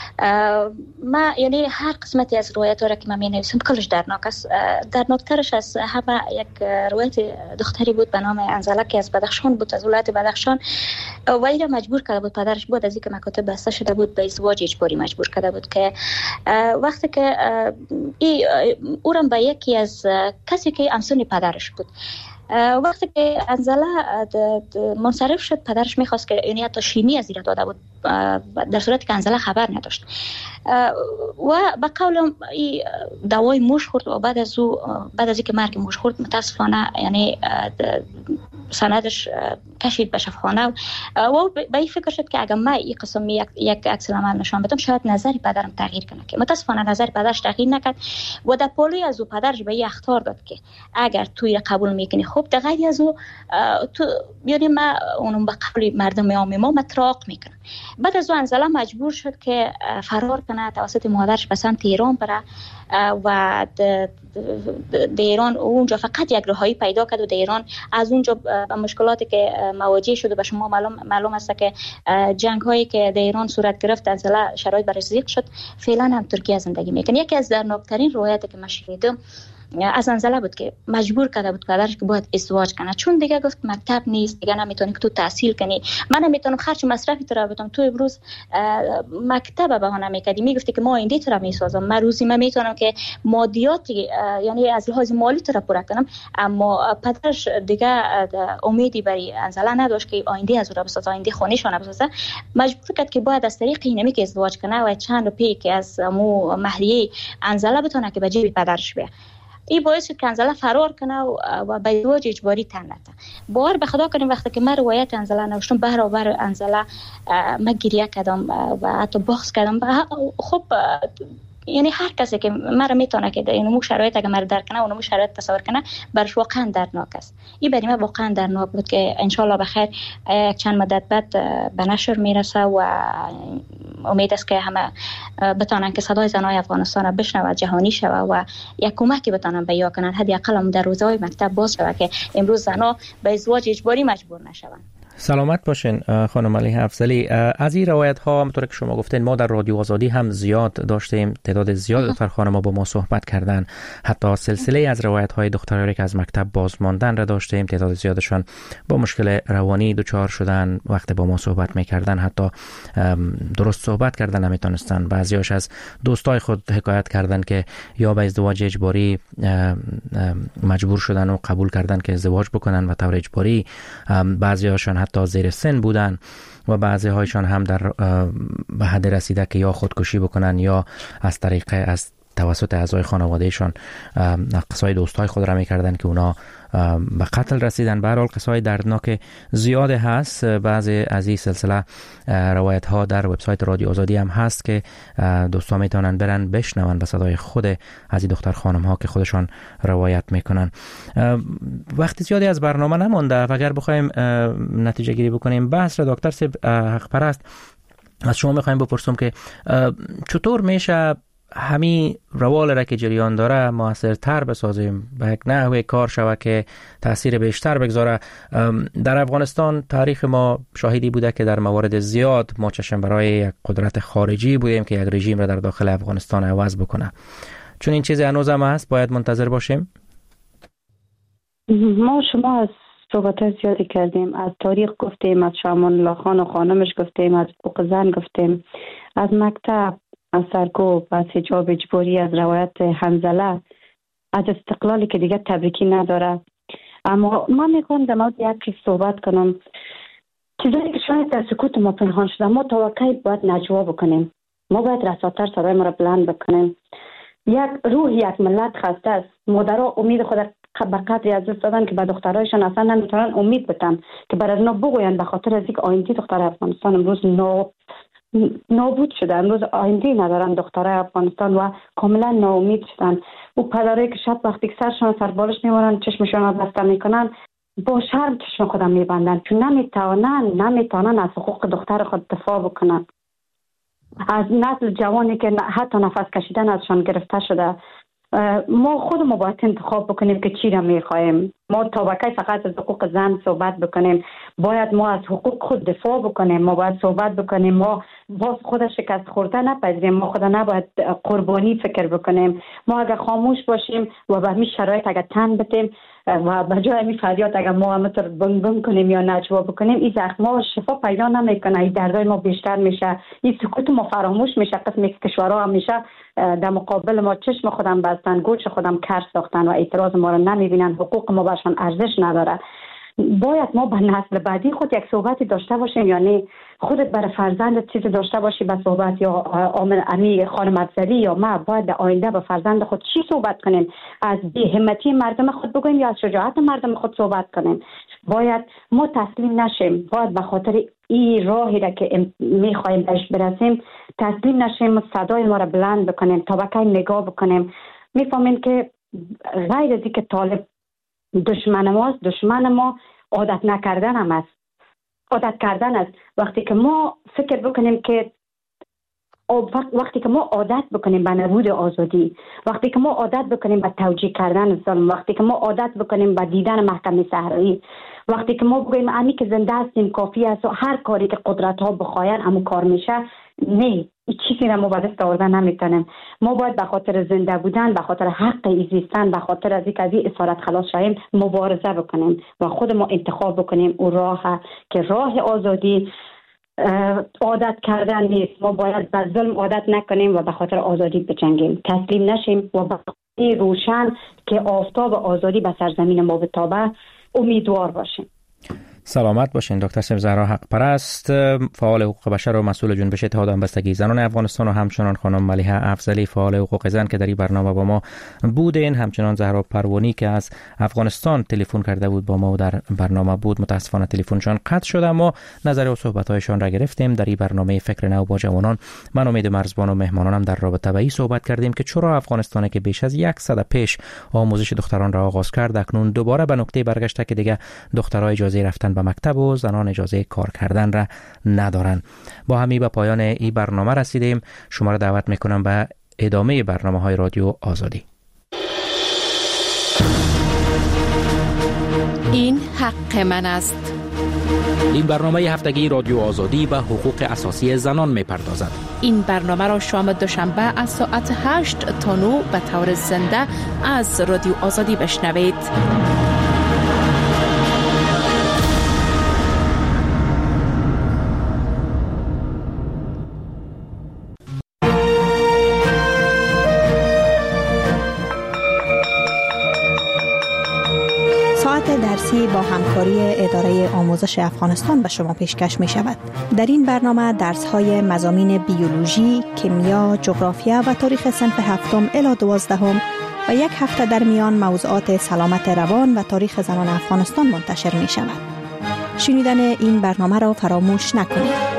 ما یعنی هر قسمتی از روایت را که من می نویسم کلش درناک است. درناکترش از همه یک روایت دختری بود به نام انزله که از بدخشان بود، از ولایت بدخشان، و او را مجبور کرده بود پدرش بود از اینکه مکاتب بسته شده بود به ازدواج اجباری مجبور کرده بود که وقتی که ای او را به یکی از کسی که همسن پدرش بود، وقتی که انزله منصرف شد پدرش میخواست که یعنی حتی شیمی از ایره داده بود در صورتی که انزله خبر نداشت و به قولم دوای موش خورد و بعد از او بعد از اینکه مرگ موش خورد متاسفانه یعنی سندش کشید به شفاخانه و به این فکر شد که اگر من این قسم یک یک عکس العمل نشان بدم شاید نظر پدرم تغییر کنه، که متاسفانه نظر پدرش تغییر نکرد و در پالوی از او پدرش به این اخطار داد که اگر توی قبول میکنی خب در غیر از او تو یعنی ما اونم به قبول مردم عام ما متراق میکنه. بعد از او انزله مجبور شد که فرار کنه، توسط مادرش به سمت ایران بره و در ایران اونجا فقط یک رهایی پیدا کرد و در ایران از اونجا با مشکلاتی که مواجه شد و به شما معلوم معلوم است که جنگ هایی که در ایران صورت گرفت انزله شرایط برش ضیق شد، فعلا هم ترکیه زندگی میکنه. یکی از درناکترین روایتی که من شنیدم از انزله بود که مجبور کرده بود پدرش که باید ازدواج کنه، چون دیگه گفت مکتب نیست، دیگه نمیتونی که تو تحصیل کنی، من نمیتونم خرج مصرفی تو را بدم، تو امروز مکتب بهانه میکردی، میگفتی که ما ایندی تو را میسازم، من روزی من میتونم که مادیاتی یعنی از لحاظ مالی تو را پوره کنم، اما پدرش دیگه امیدی برای انزله نداشت که آینده از او را بسازه، آینده خونیشون بسازه، مجبور کرد که باید از طریق اینمی که ازدواج کنه و چند روپیه که از مو مهریه انزله بتونه که به جیب پدرش بیاره. این باعث شد که انزله فرار کنه و به ازدواج اجباری تن نده. باور به خدا کنیم وقتی که من روایت انزله نوشتم برابر انزله من گریه کردم و حتی بغض کردم. خب یعنی هر کسی که مرا میتونه که این مو شرایط اگه مرا درک کنه اون مو شرایط تصور کنه برش واقعا دردناک است. این برای من واقعا دردناک بود که ان شاء الله بخیر چند مدت بعد به نشر میرسه و امید است که همه بتونن که صدای زنای افغانستان را بشنوه، جهانی شوه و یک کمکی بتونن به یا کنن، حداقل هم در روزهای مکتب باز شوه که امروز زنها به ازدواج اجباری مجبور نشوند. سلامت باشین خانم ملیحه افضلی. از این روایت ها همونطور که شما گفتین ما در رادیو آزادی هم زیاد داشتیم، تعداد زیاد دختر خانم ها با ما صحبت کردن، حتی سلسله از روایت های دخترانی که از مکتب باز ماندن را داشتیم، تعداد زیادشان با مشکل روانی دچار شدن، وقتی با ما صحبت میکردن حتی درست صحبت کردن نمیتونستن، بعضیاش از دوستای خود حکایت کردن که یا به ازدواج اجباری مجبور شدن و قبول کردن که ازدواج بکنن و طور اجباری، بعضیاشان حتی زیر سن بودن و بعضی هایشان هم در به حد رسیده که یا خودکشی بکنن یا از طریق از توسط اعضای خانوادهشان قصای دوستای خود را میکردن که اونا به قتل رسیدن. به هر حال قصای دردناک زیاد هست. بعضی از این سلسله روایت ها در وبسایت رادیو آزادی هم هست که دوستان میتونن برن بشنون به صدای خود از این دختر خانم ها که خودشان روایت میکنن. وقتی زیادی از برنامه نمونده و اگر بخوایم نتیجه گیری بکنیم بحث را دکتر صاحب حق پرست از شما میخوایم بپرسم که چطور میشه همین روال را که جریان داره موثرتر بسازیم، به یک نحوه کار شود که تاثیر بیشتر بگذاره. در افغانستان تاریخ ما شاهدی بوده که در موارد زیاد ما چشم برای یک قدرت خارجی بودیم که یک رژیم را در داخل افغانستان عوض بکنه. چون این چیز هنوز هم هست، باید منتظر باشیم. ما شما از صحبت زیادی کردیم، از تاریخ گفتیم، از شامان الله خان و خانمش گفتیم، از حقوق زن گفتیم، از مکتب، از سرکوب، از حجاب اجباری، از روایت حنظله، از استقلالی که دیگه تبریکی نداره. اما من میخوام در مورد یک چیز صحبت کنم. چیزایی که شاید در سکوت ما پنهان شده، ما تا وقتی باید نجوا بکنیم. ما باید رساتر صدای ما را بلند بکنیم. یک روح یک ملت خسته است. مادرها امید خود به قدری از دست دادن که به دخترایشان اصلا نمیتونن امید بدن که بر از اونا بگوین، به خاطر از اینکه آینده دختر افغانستان امروز نا... نابود شده. امروز آینده ندارن دخترای افغانستان و کاملا ناامید شدن. او پدرایی که شب وقتی که سرشان سر بالش میمونن، چشمشون را بسته میکنن، با شرم چشم خودم میبندن، چون نمیتونن نمیتونن از حقوق دختر خود دفاع بکنن. از نسل جوانی که حتی نفس کشیدن ازشان گرفته شده. ما خودمون باید انتخاب بکنیم که چی را میخوایم. ما تا وقتی فقط از حقوق زن صحبت بکنیم، باید ما از حقوق خود دفاع بکنیم. ما باید صحبت بکنیم. ما باز خود شکست خورده نپذیریم. ما خود نباید قربانی فکر بکنیم. ما اگر خاموش باشیم و به همین شرایط اگر تن بدیم و به جای همین فریاد اگر ما هم بنگ بنگ کنیم یا نجوا بکنیم، این زخم‌ها شفا پیدا نمیکنه. این دردای ما بیشتر میشه. این سکوت ما فراموش میشه. قسمی که کشورها همیشه در مقابل ما چشم خودم بستن، گوش خودم کر ساختن و اعتراض ما رو نمیبینن. حقوق ما برشان ارزش نداره. باید ما به نسل بعدی خود یک صحبتی داشته باشیم، یعنی خودت برای فرزند چیزی داشته باشی به صحبت، یا آمن امی خانم افضلی یا ما باید در آینده به فرزند خود چی صحبت کنیم؟ از بی‌همتی مردم خود بگویم یا از شجاعت مردم خود صحبت کنیم؟ باید ما تسلیم نشیم. باید به خاطر این راهی را که میخوایم بهش برسیم تسلیم نشیم، صدای ما را بلند بکنیم، تا وقتی نگاه بکنیم میفهمیم که غیر از اینکه طالب دشمن ماست، دشمن ما عادت نکردن هم است. عادت کردن است. وقتی که ما فکر بکنیم که وقتی که ما عادت بکنیم به نبود آزادی، وقتی که ما عادت بکنیم به توجیه کردن ظلم، وقتی که ما عادت بکنیم به دیدن محکمه صحرایی، وقتی که ما بگوییم امی که زنده هستیم کافی است و هر کاری که قدرت ها بخواین همون کار میشه، نه، این چیزی را ما به دست آوردن نمیتونیم. ما باید به خاطر زنده بودن، به خاطر حق ایزیستن، به خاطر از اینکه از این اسارت خلاص شویم مبارزه بکنیم و خود ما انتخاب بکنیم او راه که راه آزادی عادت کردن نیست. ما باید به ظلم عادت نکنیم و به خاطر آزادی بجنگیم. تسلیم نشیم و به روشن که آفتاب آزادی به سرزمین ما بتابه امیدوار باشیم. سلامت باشین دکتر سیم زهرا حق پرست، فعال حقوق بشر و مسئول جنبش اتحاد همبستگی زنان افغانستان، و همچنان خانم ملیحه افضلی فعال حقوق زن که در این برنامه با ما بودین، همچنان زهرا پروانی که از افغانستان تلفن کرده بود با ما و در برنامه بود. متاسفانه تلفنشان قطع شد، اما نظر و صحبت‌هایشان را گرفتیم. در این برنامه فکر نو با جوانان من امید مرزبان و مهمانانم در رابطه با این صحبت کردیم که چرا افغانستان که بیش از یک سده پیش آموزش دختران را آغاز کرد، اکنون دوباره به نقطه برگشته که دیگه دخترها اجازه رفتن به مکتب و زنان اجازه کار کردن را ندارن. با همی به پایان این برنامه رسیدیم. شما را دعوت میکنم به ادامه برنامه های رادیو آزادی. این حق من است. این برنامه هفتگی رادیو آزادی به حقوق اساسی زنان میپردازد. این برنامه را شام دوشنبه از ساعت هشت تا نه به طور زنده از رادیو آزادی بشنوید. درسی با همکاری اداره آموزش افغانستان به شما پیشکش می شود. در این برنامه درس های مضامین بیولوژی، کیمیا، جغرافیا و تاریخ صنف هفتم الی دوازدهم و یک هفته در میان موضوعات سلامت روان و تاریخ زنان افغانستان منتشر می شود. شنیدن این برنامه را فراموش نکنید.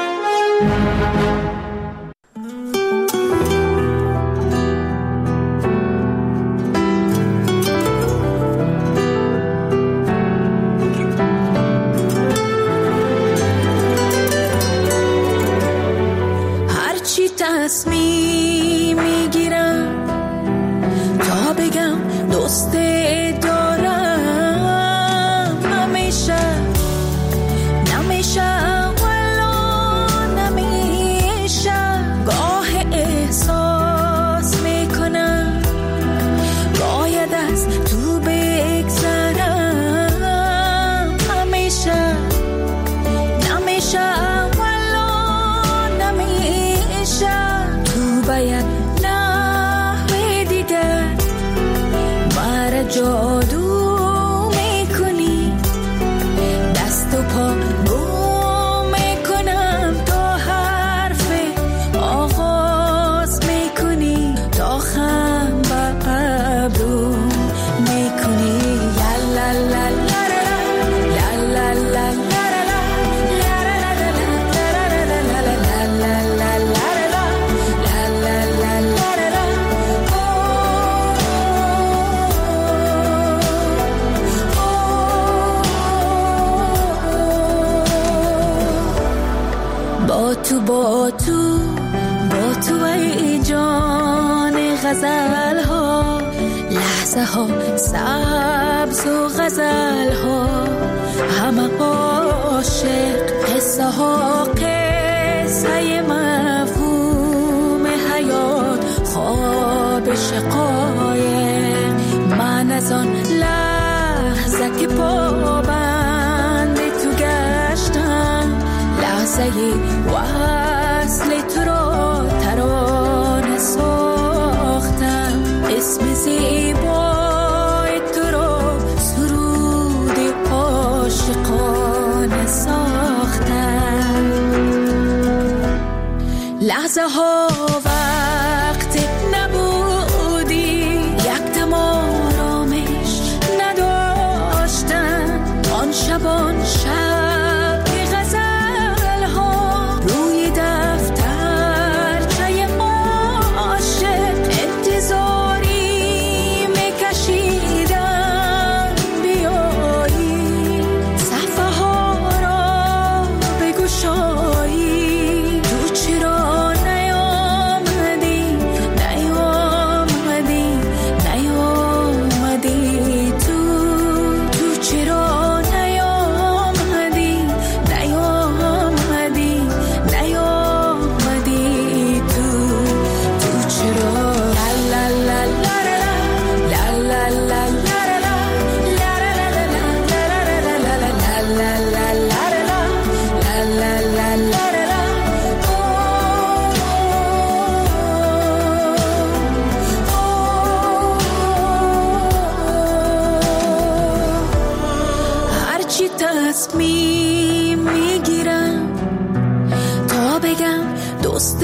تصمیم میگیرم تا بگم دوست دارم، همیشه نمیشه ولا نمیشه، گاه احساس میکنم باید از تو بگذرم، همیشه نمیشه ولا نمیشه، باید نحوه دیگر مرا تو با تو ای جان غزل ها، لحظه ها سبز و غزل ها، همه عاشق، قصه ها قصه مفهوم حیات، خواب شقایق. من از آن لحظه که پابند تو گشتم، لحظه وصل تو را ترانه ساختم، اسم زیبای تو را سرود عاشقانه ساختم. لحظه ها وقت نبودی، یک دم آرامش نداشتم، آن شبان شب غزل ها روی دفتر چه عاشق، انتظاری میکشیدم بیایی، صفحه ها را بگشایی. تو چرا نیامدی نیامدی نیامدی، تو تو چرا نیامدی نیامدی نیامدی، تو تو چرا. لا لا لا لا لا لا لا هرچی تصمیم میگیرم تا بگم دوست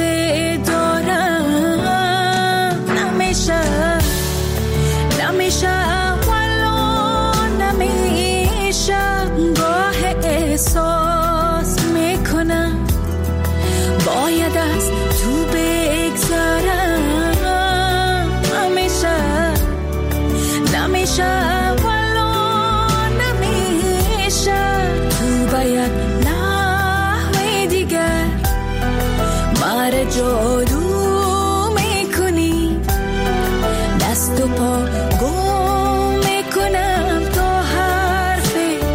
دارم، نمیشه نمیشه والا نمیشه. گاه احساس میکنم باید از تو بگذارم، نمیشه نمیشه والا نمیشه. تو باید نحوه دیگر مر جادو میکنی، دست و پا گم میکنم تا حرف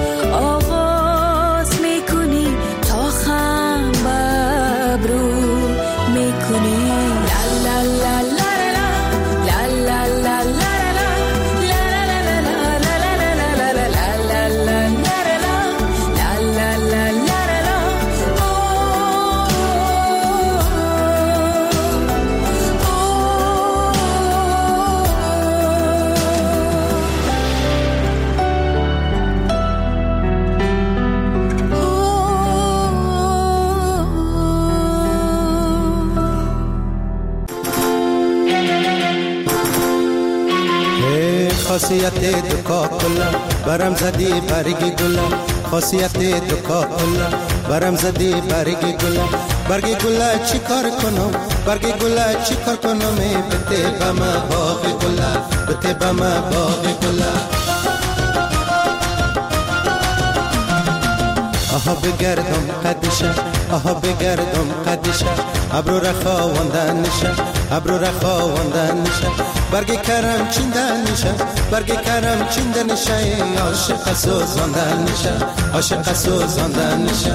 آغاز میکنی، تا خم ببرو میکنی. لا لا لا لا لا لا لا لا خاصیت دکا کلا برم زدی برگی گلا، خاصیت دکا کلا برم زدی برگی گلا. برگی گلا چی کار کنم، برگی گلا چی کار کنم، بته بما باغ گلا، بته بما باغ گلا. آها بگردم قدشه، آها بگردم قدشه، ابرو رخا وندن نشه، ابرو رخا وندن نشه. برگ کرم چیندن نشه، برگ کرم چیندن نشه، عاشق سوزاندن نشه، عاشق سوزاندن نشه.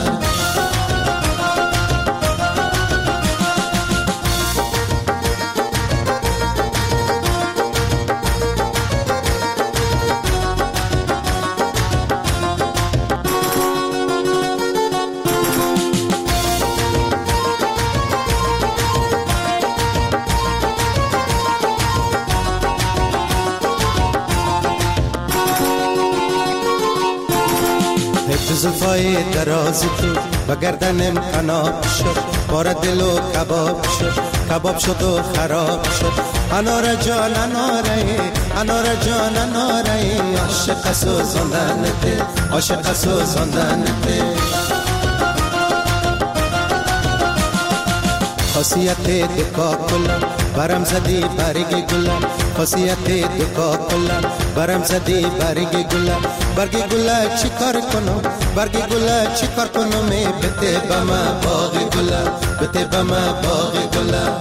زلفای درازی تو و گردنم قناب شد، بار دل و کباب شد، کباب شد و خراب شد. انار جان اناره، انار جان اناره، عاشق سوزاندنته، عاشق سوزاندنته. خاصیت دکا کلا برم زدی برگ گلا خاصیت دکا کلا برم زدی برگ گلا برگ گلا چی کار کنم برگ گلا چی کار کنم بته بما باغ گلا بته بما باغ گلا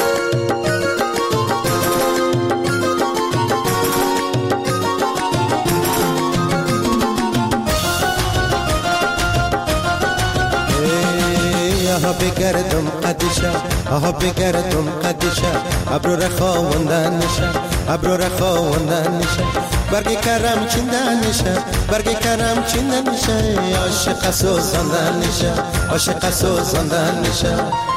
آها بگردم قدیشه آها بگردم قدیشه ابرو رخا وندن نشه ابرو رخا وندن نشه برگ کرم چندن نشه برگ کرم چندن نشه عاشق سوزاندن نشه عاشق سوزاندن نشه